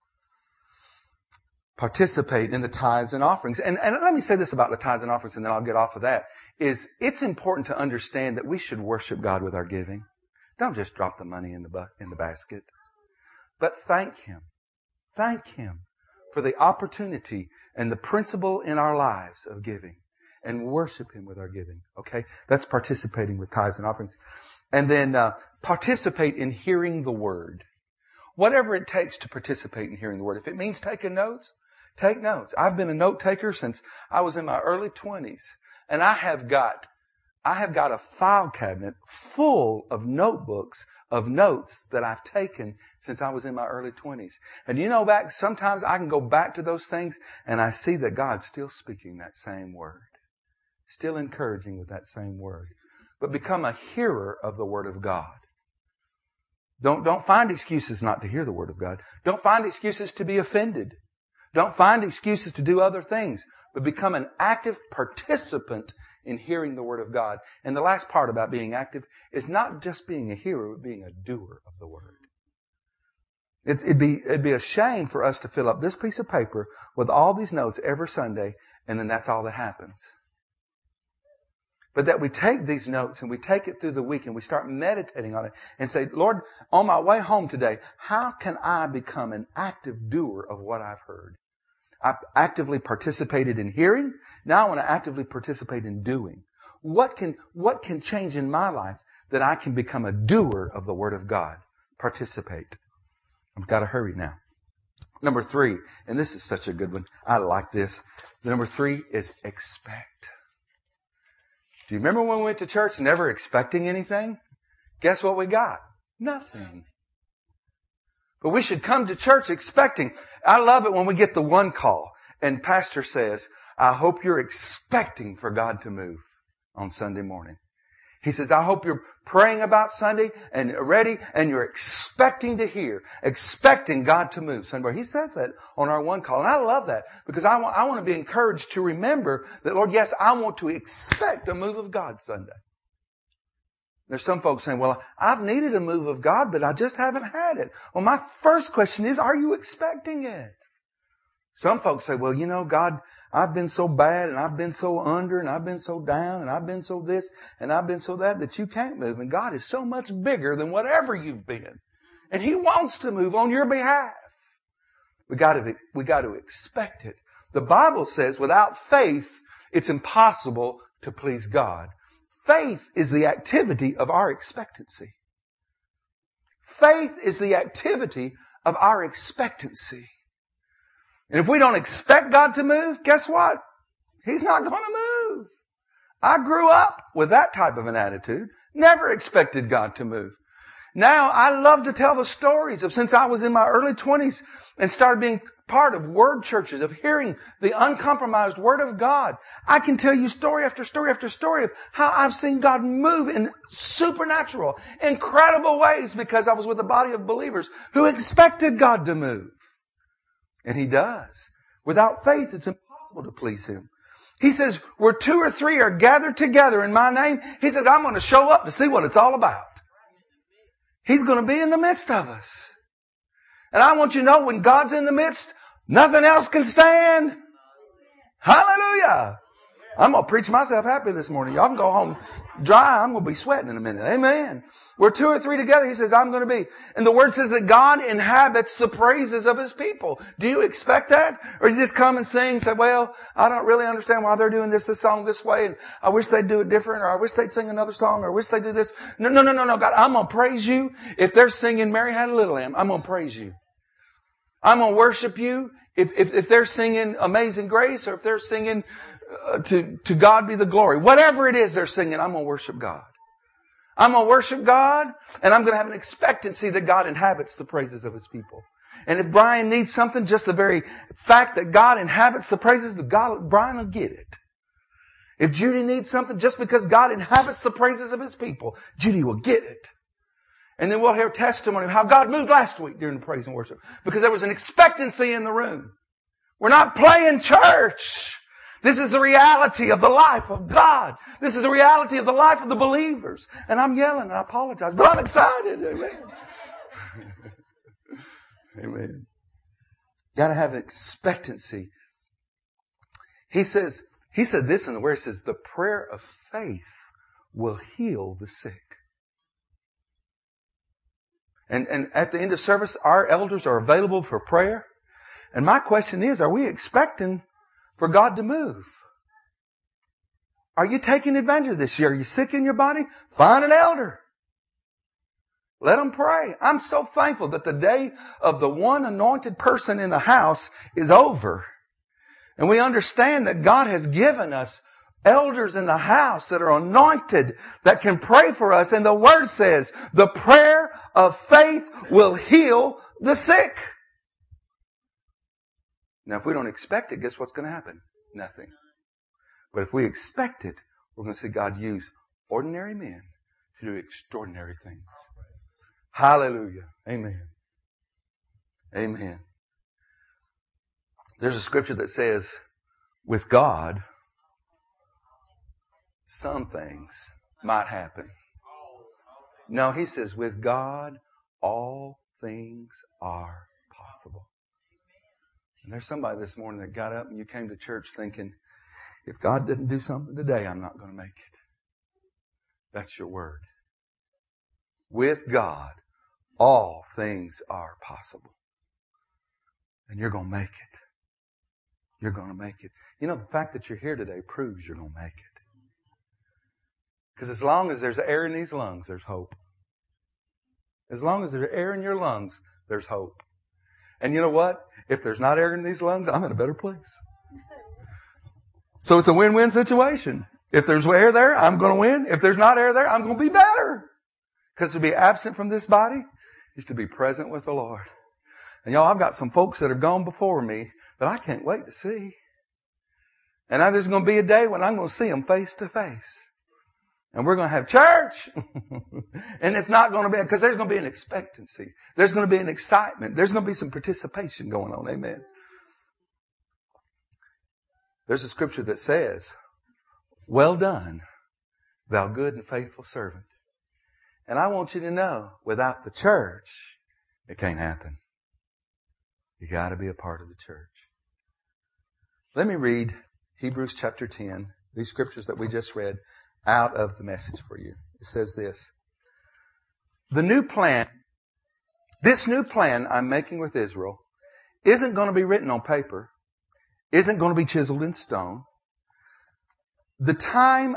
A: Participate in the tithes and offerings. And let me say this about the tithes and offerings, and then I'll get off of that, is it's important to understand that we should worship God with our giving. Don't just drop the money in the basket. But thank Him. Thank Him for the opportunity and the principle in our lives of giving. And worship Him with our giving. Okay? That's participating with tithes and offerings. And then participate in hearing the Word. Whatever it takes to participate in hearing the Word. If it means taking notes, take notes. I've been a note taker since I was in my early 20s. And I have got a file cabinet full of notebooks of notes that I've taken since I was in my early 20s. And sometimes I can go back to those things and I see that God's still speaking that same word. Still encouraging with that same word. But become a hearer of the Word of God. Don't find excuses not to hear the Word of God. Don't find excuses to be offended. Don't find excuses to do other things, but become an active participant in hearing the Word of God. And the last part about being active is not just being a hearer, but being a doer of the Word. It'd be a shame for us to fill up this piece of paper with all these notes every Sunday, and then that's all that happens. But that we take these notes and we take it through the week and we start meditating on it and say, Lord, on my way home today, how can I become an active doer of what I've heard? I actively participated in hearing. Now I want to actively participate in doing. What can change in my life that I can become a doer of the Word of God? Participate. I've got to hurry now. Number 3, and this is such a good one. I like this. Number 3 is expect. Do you remember when we went to church never expecting anything? Guess what we got? Nothing. But we should come to church expecting. I love it when we get the one call and pastor says, I hope you're expecting for God to move on Sunday morning. He says, I hope you're praying about Sunday and ready and you're expecting to hear, expecting God to move Sunday morning. He says that on our one call. And I love that because I want to be encouraged to remember that, Lord, yes, I want to expect a move of God Sunday. There's some folks saying, well, I've needed a move of God, but I just haven't had it. Well, my first question is, are you expecting it? Some folks say, well, God, I've been so bad and I've been so under and I've been so down and I've been so this and I've been so that you can't move. And God is so much bigger than whatever you've been. And He wants to move on your behalf. We got to expect it. The Bible says without faith, it's impossible to please God. Faith is the activity of our expectancy. Faith is the activity of our expectancy. And if we don't expect God to move, guess what? He's not going to move. I grew up with that type of an attitude. Never expected God to move. Now, I love to tell the stories of since I was in my early 20s and started being part of word churches, of hearing the uncompromised Word of God. I can tell you story after story after story of how I've seen God move in supernatural, incredible ways because I was with a body of believers who expected God to move. And He does. Without faith, it's impossible to please Him. He says, where 2 or 3 are gathered together in my name, He says, I'm going to show up to see what it's all about. He's going to be in the midst of us. And I want you to know when God's in the midst, nothing else can stand. Hallelujah. I'm going to preach myself happy this morning. Y'all can go home dry. I'm going to be sweating in a minute. Amen. Where 2 or 3 together, He says, I'm going to be. And the Word says that God inhabits the praises of His people. Do you expect that? Or you just come and sing and say, well, I don't really understand why they're doing this song this way. And I wish they'd do it different. Or I wish they'd sing another song. Or I wish they'd do this. No, God, I'm going to praise You. If they're singing Mary Had a Little Lamb, I'm going to praise You. I'm going to worship You. If they're singing Amazing Grace, or if they're singing to God be the glory, whatever it is they're singing, I'm going to worship God. I'm going to worship God, and I'm going to have an expectancy that God inhabits the praises of His people. And if Brian needs something, just the very fact that God inhabits the praises of God, Brian will get it. If Judy needs something, just because God inhabits the praises of His people, Judy will get it. And then we'll hear testimony of how God moved last week during the praise and worship. Because there was an expectancy in the room. We're not playing church. This is the reality of the life of God. This is the reality of the life of the believers. And I'm yelling and I apologize, but I'm excited. Amen. Amen. Got to have an expectancy. He said this in the word. He says, the prayer of faith will heal the sick. And at the end of service, our elders are available for prayer. And my question is, are we expecting for God to move? Are you taking advantage of this year? Are you sick in your body? Find an elder. Let them pray. I'm so thankful that the day of the one anointed person in the house is over. And we understand that God has given us elders in the house that are anointed, that can pray for us. And the Word says, the prayer of faith will heal the sick. Now, if we don't expect it, guess what's going to happen? Nothing. But if we expect it, we're going to see God use ordinary men to do extraordinary things. Hallelujah. Amen. Amen. There's a scripture that says, with God, some things might happen. No, He says, with God, all things are possible. And there's somebody this morning that got up and you came to church thinking, if God didn't do something today, I'm not going to make it. That's your word. With God, all things are possible. And you're going to make it. You're going to make it. You know, the fact that you're here today proves you're going to make it. Because as long as there's air in these lungs, there's hope. As long as there's air in your lungs, there's hope. And you know what? If there's not air in these lungs, I'm in a better place. So it's a win-win situation. If there's air there, I'm going to win. If there's not air there, I'm going to be better. Because to be absent from this body is to be present with the Lord. And y'all, I've got some folks that have gone before me that I can't wait to see. And there's going to be a day when I'm going to see them face to face. And we're going to have church. And it's not going to be, because there's going to be an expectancy. There's going to be an excitement. There's going to be some participation going on. Amen. There's a scripture that says, well done, thou good and faithful servant. And I want you to know, without the church, it can't happen. You got to be a part of the church. Let me read Hebrews chapter 10, these scriptures that we just read, out of the Message for you. It says this. This new plan I'm making with Israel isn't going to be written on paper, isn't going to be chiseled in stone. This time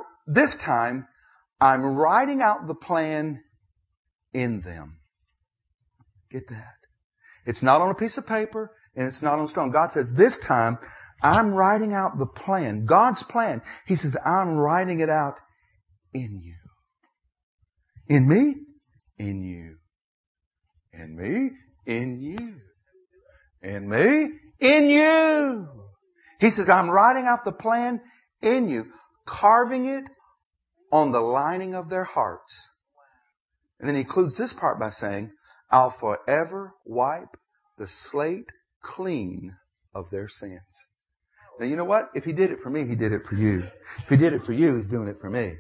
A: I'm writing out the plan in them. Get that? It's not on a piece of paper and it's not on stone. God says, this time I'm writing out the plan, God's plan. He says, I'm writing it out in you. In me? In you. In me? In you. In me? In you. He says, I'm writing out the plan in you, carving it on the lining of their hearts. And then he includes this part by saying, I'll forever wipe the slate clean of their sins. Now, you know what? If he did it for me, he did it for you. If he did it for you, he's doing it for me.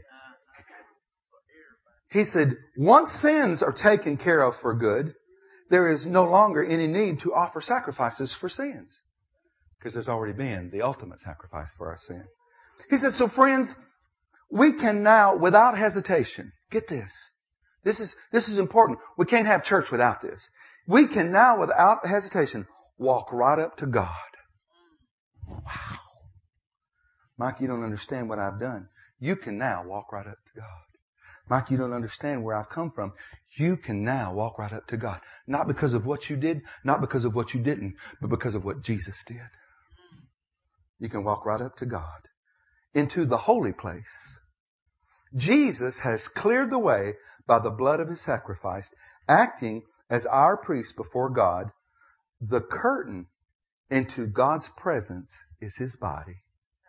A: He said, once sins are taken care of for good, there is no longer any need to offer sacrifices for sins. Because there's already been the ultimate sacrifice for our sin. He said, so friends, we can now, without hesitation, get this. This is important. We can't have church without this. We can now, without hesitation, walk right up to God. Wow. Mike, you don't understand what I've done. You can now walk right up to God. Mike, you don't understand where I've come from. You can now walk right up to God. Not because of what you did, not because of what you didn't, but because of what Jesus did. You can walk right up to God. Into the holy place. Jesus has cleared the way by the blood of His sacrifice, acting as our priest before God. The curtain into God's presence is His body.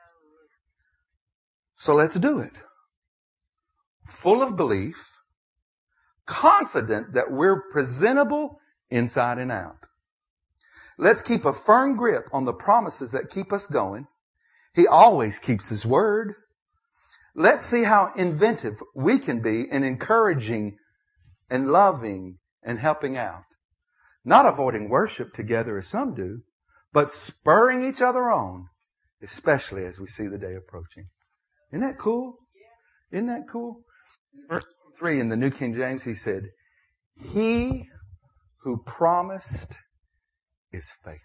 A: So let's do it. Full of belief, confident that we're presentable inside and out. Let's keep a firm grip on the promises that keep us going. He always keeps His word. Let's see how inventive we can be in encouraging and loving and helping out. Not avoiding worship together as some do, but spurring each other on, especially as we see the day approaching. Isn't that cool? Isn't that cool? Verse 3 in the New King James, he said, He who promised is faithful.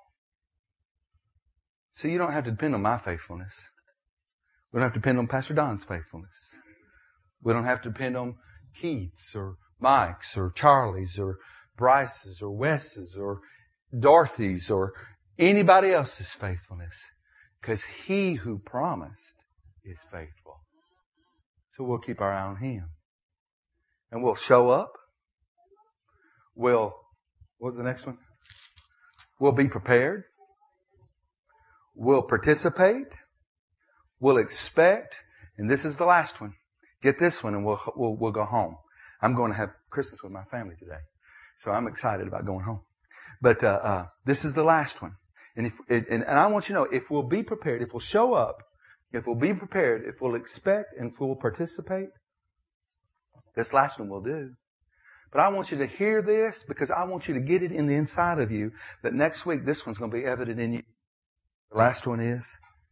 A: So you don't have to depend on my faithfulness. We don't have to depend on Pastor Don's faithfulness. We don't have to depend on Keith's or Mike's or Charlie's or Bryce's or Wes's or Dorothy's or anybody else's faithfulness. Because He who promised is faithful. So we'll keep our eye on Him. And we'll show up. What was the next one? We'll be prepared. We'll participate. We'll expect. And this is the last one. Get this one and we'll go home. I'm going to have Christmas with my family today. So I'm excited about going home. But this is the last one. And I want you to know, if we'll be prepared, if we'll show up, if we'll be prepared, if we'll expect and if we'll participate, this last one will do. But I want you to hear this because I want you to get it in the inside of you that next week this one's going to be evident in you. The last one is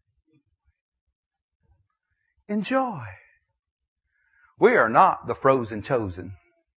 A: enjoy. We are not the frozen chosen.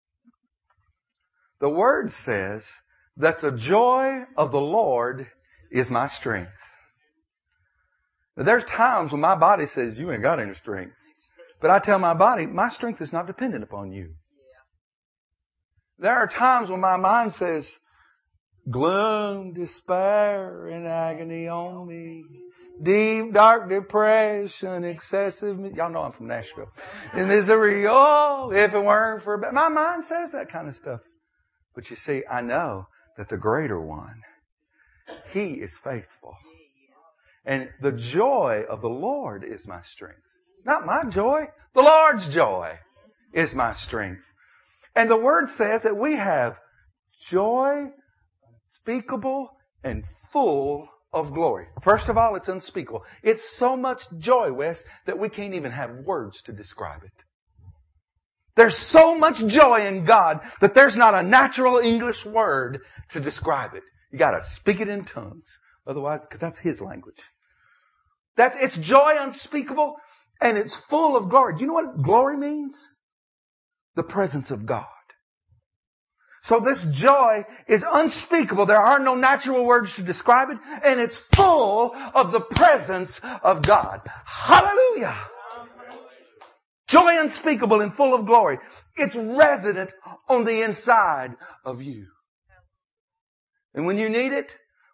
A: The Word says that the joy of the Lord is my strength. Now, there's times when my body says, you ain't got any strength. But I tell my body, my strength is not dependent upon you. There are times when my mind says, gloom, despair, and agony on me. Deep, dark depression, excessive... Y'all know I'm from Nashville. And misery, oh, if it weren't for... My mind says that kind of stuff. But you see, I know that the greater one, He is faithful. And the joy of the Lord is my strength. Not my joy. The Lord's joy is my strength. And the Word says that we have joy unspeakable and full of glory. First of all, it's unspeakable. It's so much joy, Wes, that we can't even have words to describe it. There's so much joy in God that there's not a natural English word to describe it. You got to speak it in tongues. Otherwise, because that's His language. It's joy unspeakable and it's full of glory. Do you know what glory means? The presence of God. So this joy is unspeakable. There are no natural words to describe it. And it's full of the presence of God. Hallelujah. Joy unspeakable and full of glory. It's resident on the inside of you. And when you need it,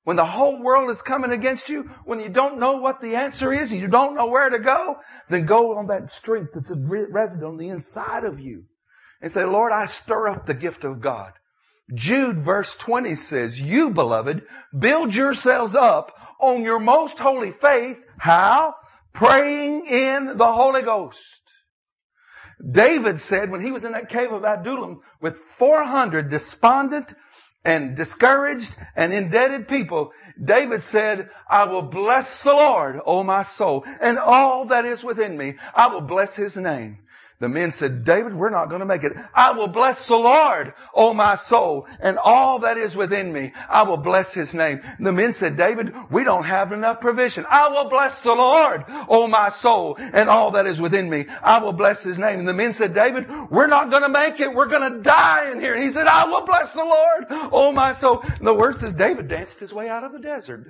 A: When the whole world is coming against you, when you don't know what the answer is, you don't know where to go, then go on that strength that's resident on the inside of you and say, Lord, I stir up the gift of God. Jude verse 20 says, you, beloved, build yourselves up on your most holy faith. How? Praying in the Holy Ghost. David said when he was in that cave of Adullam with 400 despondent and discouraged and indebted people, David said, I will bless the Lord, O my soul, and all that is within me. I will bless His name. The men said, David, we're not going to make it. I will bless the Lord, O my soul, and all that is within me. I will bless His name. The men said, David, we don't have enough provision. I will bless the Lord, O my soul, and all that is within me. I will bless His name. And the men said, David, we're not going to make it. We're going to die in here. And he said, I will bless the Lord, O my soul. And the word says David danced his way out of the desert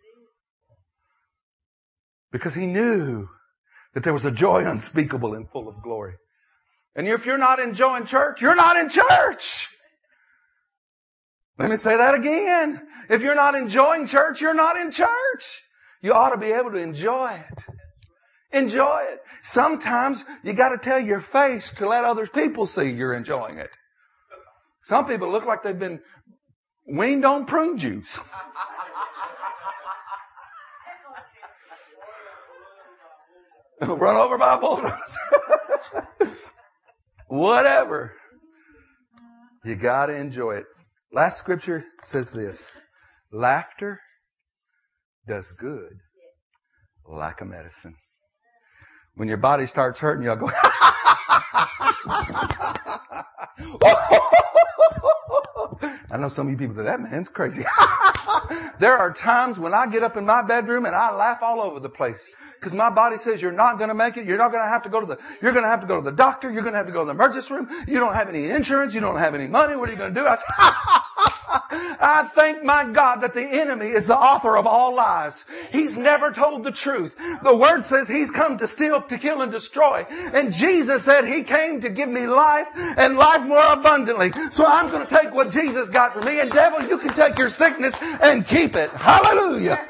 A: because he knew that there was a joy unspeakable and full of glory. And if you're not enjoying church, you're not in church. Let me say that again. If you're not enjoying church, you're not in church. You ought to be able to enjoy it. Enjoy it. Sometimes you got to tell your face to let other people see you're enjoying it. Some people look like they've been weaned on prune juice. Run over by a bulldozer. Whatever. You got to enjoy it. Last scripture says this. Laughter does good like a medicine. When your body starts hurting, you'll go, I know some of you people say, that man's crazy. There are times when I get up in my bedroom and I laugh all over the place. Because my body says you're not going to make it. You're not going to have to go to the doctor. You're going to have to go to the emergency room. You don't have any insurance. You don't have any money. What are you going to do? I say, I thank my God that the enemy is the author of all lies. He's never told the truth. The word says He's come to steal, to kill, and destroy. And Jesus said He came to give me life and life more abundantly. So I'm going to take what Jesus got for me. And devil, you can take your sickness and keep it. Hallelujah.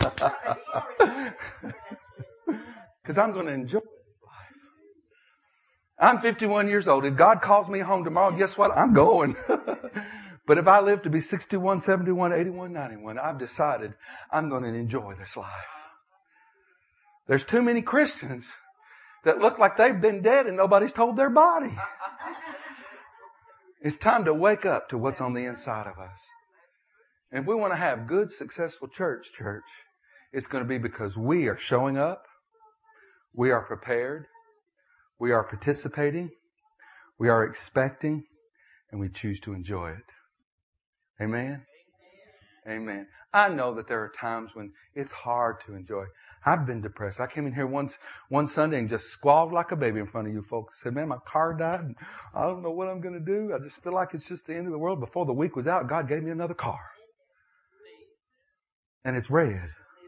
A: Because I'm going to enjoy life. I'm 51 years old. If God calls me home tomorrow, guess what? I'm going. But if I live to be 61, 71, 81, 91, I've decided I'm going to enjoy this life. There's too many Christians that look like they've been dead and nobody's told their body. It's time to wake up to what's on the inside of us. And if we want to have good, successful church, it's going to be because we are showing up. We are prepared. We are participating. We are expecting. And we choose to enjoy it. Amen? Amen. I know that there are times when it's hard to enjoy. I've been depressed. I came in here one Sunday and just squalled like a baby in front of you folks. Said, man, my car died. And I don't know what I'm going to do. I just feel like it's just the end of the world. Before the week was out, God gave me another car. And it's red.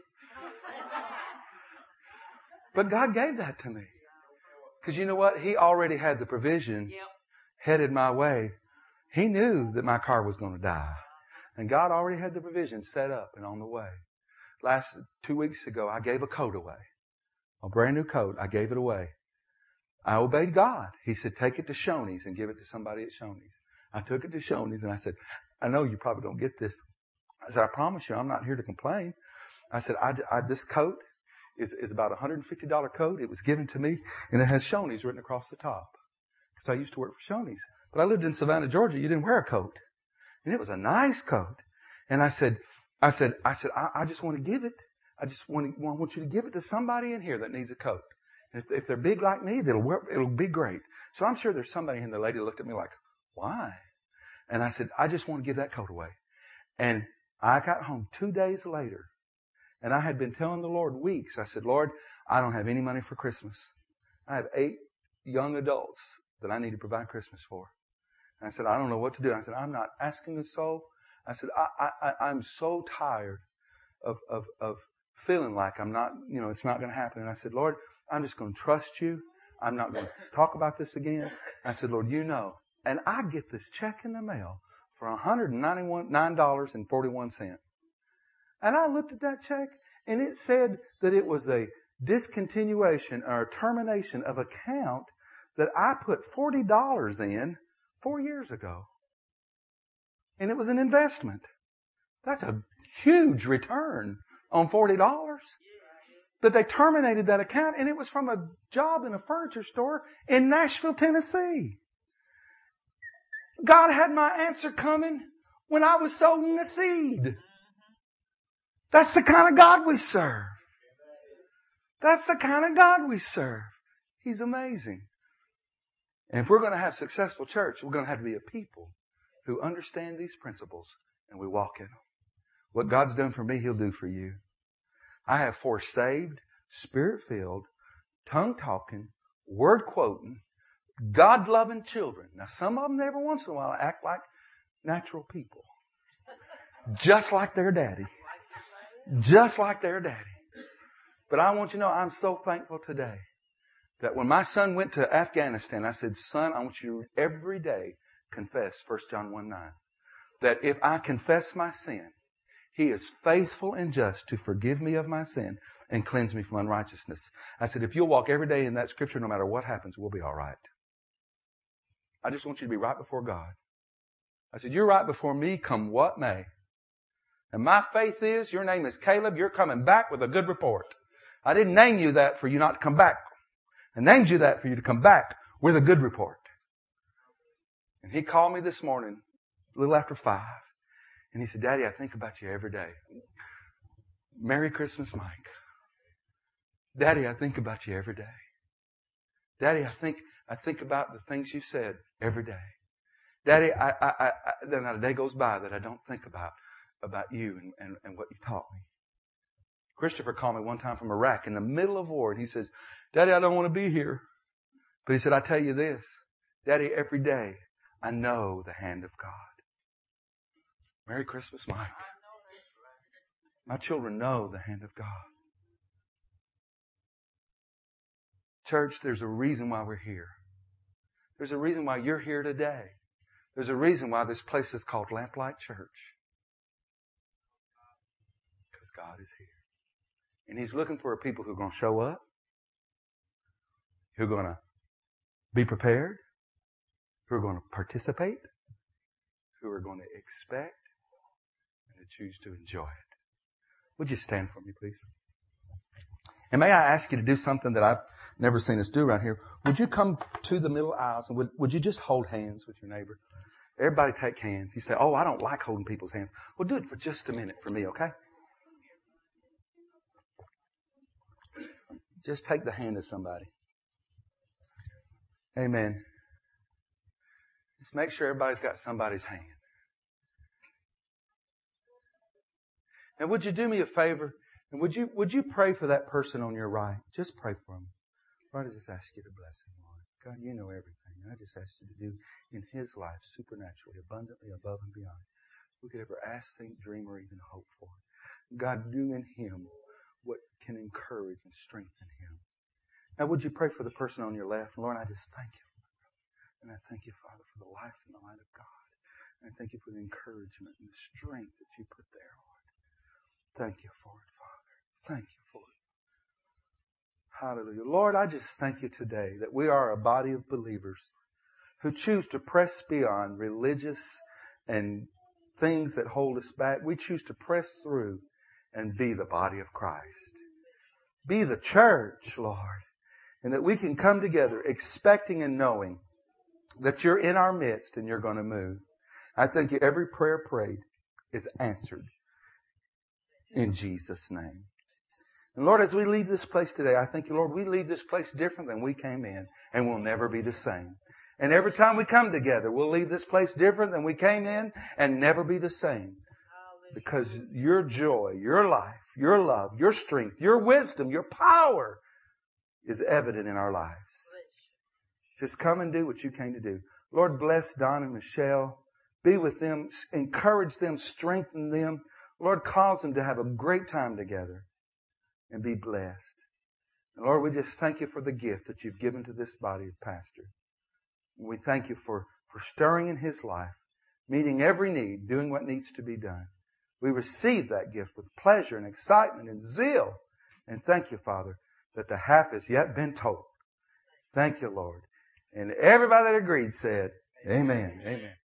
A: But God gave that to me. Because you know what? He already had the provision headed my way. He knew that my car was going to die. And God already had the provision set up and on the way. 2 weeks ago, I gave a coat away. A brand new coat. I gave it away. I obeyed God. He said, take it to Shoney's and give it to somebody at Shoney's. I took it to Shoney's and I said, I know you probably don't get this. I said, I promise you, I'm not here to complain. I said, this coat is about a $150 coat. It was given to me and it has Shoney's written across the top. Because I used to work for Shoney's. But I lived in Savannah, Georgia. You didn't wear a coat. And it was a nice coat. And I said, I just want to give it. I just want you to give it to somebody in here that needs a coat. And if they're big like me, it'll be great. So I'm sure there's somebody in. The lady looked at me like, why? And I said, I just want to give that coat away. And I got home 2 days later. And I had been telling the Lord weeks. I said, Lord, I don't have any money for Christmas. I have 8 young adults that I need to provide Christmas for. And I said, I don't know what to do. I said, I'm not asking a soul. I said, I'm so tired of feeling like I'm not, it's not going to happen. And I said, Lord, I'm just going to trust you. I'm not going to talk about this again. I said, Lord, you know. And I get this check in the mail for $199.41. And I looked at that check and it said that it was a discontinuation or a termination of account that I put $40 in 4 years ago. And it was an investment. That's a huge return on $40. But they terminated that account and it was from a job in a furniture store in Nashville, Tennessee. God had my answer coming when I was sowing the seed. That's the kind of God we serve. That's the kind of God we serve. He's amazing. And if we're going to have a successful church, we're going to have to be a people who understand these principles and we walk in them. What God's done for me, He'll do for you. I have 4 saved, Spirit-filled, tongue-talking, word-quoting, God-loving children. Now, some of them every once in a while act like natural people. Just like their daddy. Just like their daddy. But I want you to know, I'm so thankful today that when my son went to Afghanistan, I said, son, I want you to every day confess 1 John 1:9. That if I confess my sin, He is faithful and just to forgive me of my sin and cleanse me from unrighteousness. I said, if you'll walk every day in that scripture, no matter what happens, we'll be all right. I just want you to be right before God. I said, you're right before me, come what may. And my faith is, your name is Caleb, you're coming back with a good report. I didn't name you that for you not to come back. I named you that for you to come back with a good report. And he called me this morning, a little after 5. And he said, Daddy, I think about you every day. Merry Christmas, Mike. Daddy, I think about you every day. Daddy, I think about the things you said every day. Daddy, then not a day goes by that I don't think about you and what you taught me. Christopher called me one time from Iraq in the middle of war, and he says, Daddy, I don't want to be here. But he said, I tell you this, Daddy, every day I know the hand of God. Merry Christmas, Mike. My children know the hand of God. Church, there's a reason why we're here. There's a reason why you're here today. There's a reason why this place is called Lamplight Church. Because God is here. And He's looking for people who are going to show up, who are going to be prepared, who are going to participate, who are going to expect, and to choose to enjoy it. Would you stand for me, please? And may I ask you to do something that I've never seen us do around here? Would you come to the middle aisles and would you just hold hands with your neighbor? Everybody take hands. You say, oh, I don't like holding people's hands. Well, do it for just a minute for me, okay? Just take the hand of somebody. Amen. Just make sure everybody's got somebody's hand. Now, would you do me a favor? And would you pray for that person on your right? Just pray for him. Lord, I just ask you to bless him, Lord. God, you know everything. I just ask you to do in his life supernaturally, abundantly, above and beyond. We could ever ask, think, dream, or even hope for. God, do in him what can encourage and strengthen him. Now, would you pray for the person on your left? Lord, I just thank you for the brother. And I thank you, Father, for the life and the light of God. And I thank you for the encouragement and the strength that you put there, Lord. Thank you for it, Father. Thank you for it. Hallelujah. Lord, I just thank you today that we are a body of believers who choose to press beyond religious and things that hold us back. We choose to press through and be the body of Christ. Be the church, Lord. And that we can come together expecting and knowing that you're in our midst and you're going to move. I thank you. Every prayer prayed is answered in Jesus' name. And Lord, as we leave this place today, I thank you, Lord, we leave this place different than we came in and we'll never be the same. And every time we come together, we'll leave this place different than we came in and never be the same. Because your joy, your life, your love, your strength, your wisdom, your power is evident in our lives. Just come and do what you came to do. Lord, bless Don and Michelle. Be with them. Encourage them. Strengthen them. Lord, cause them to have a great time together and be blessed. And Lord, we just thank you for the gift that you've given to this body of pastor. And we thank you for stirring in his life, meeting every need, doing what needs to be done. We receive that gift with pleasure and excitement and zeal. And thank you, Father, that the half has yet been told. Thank you, Lord. And everybody that agreed said, Amen. Amen.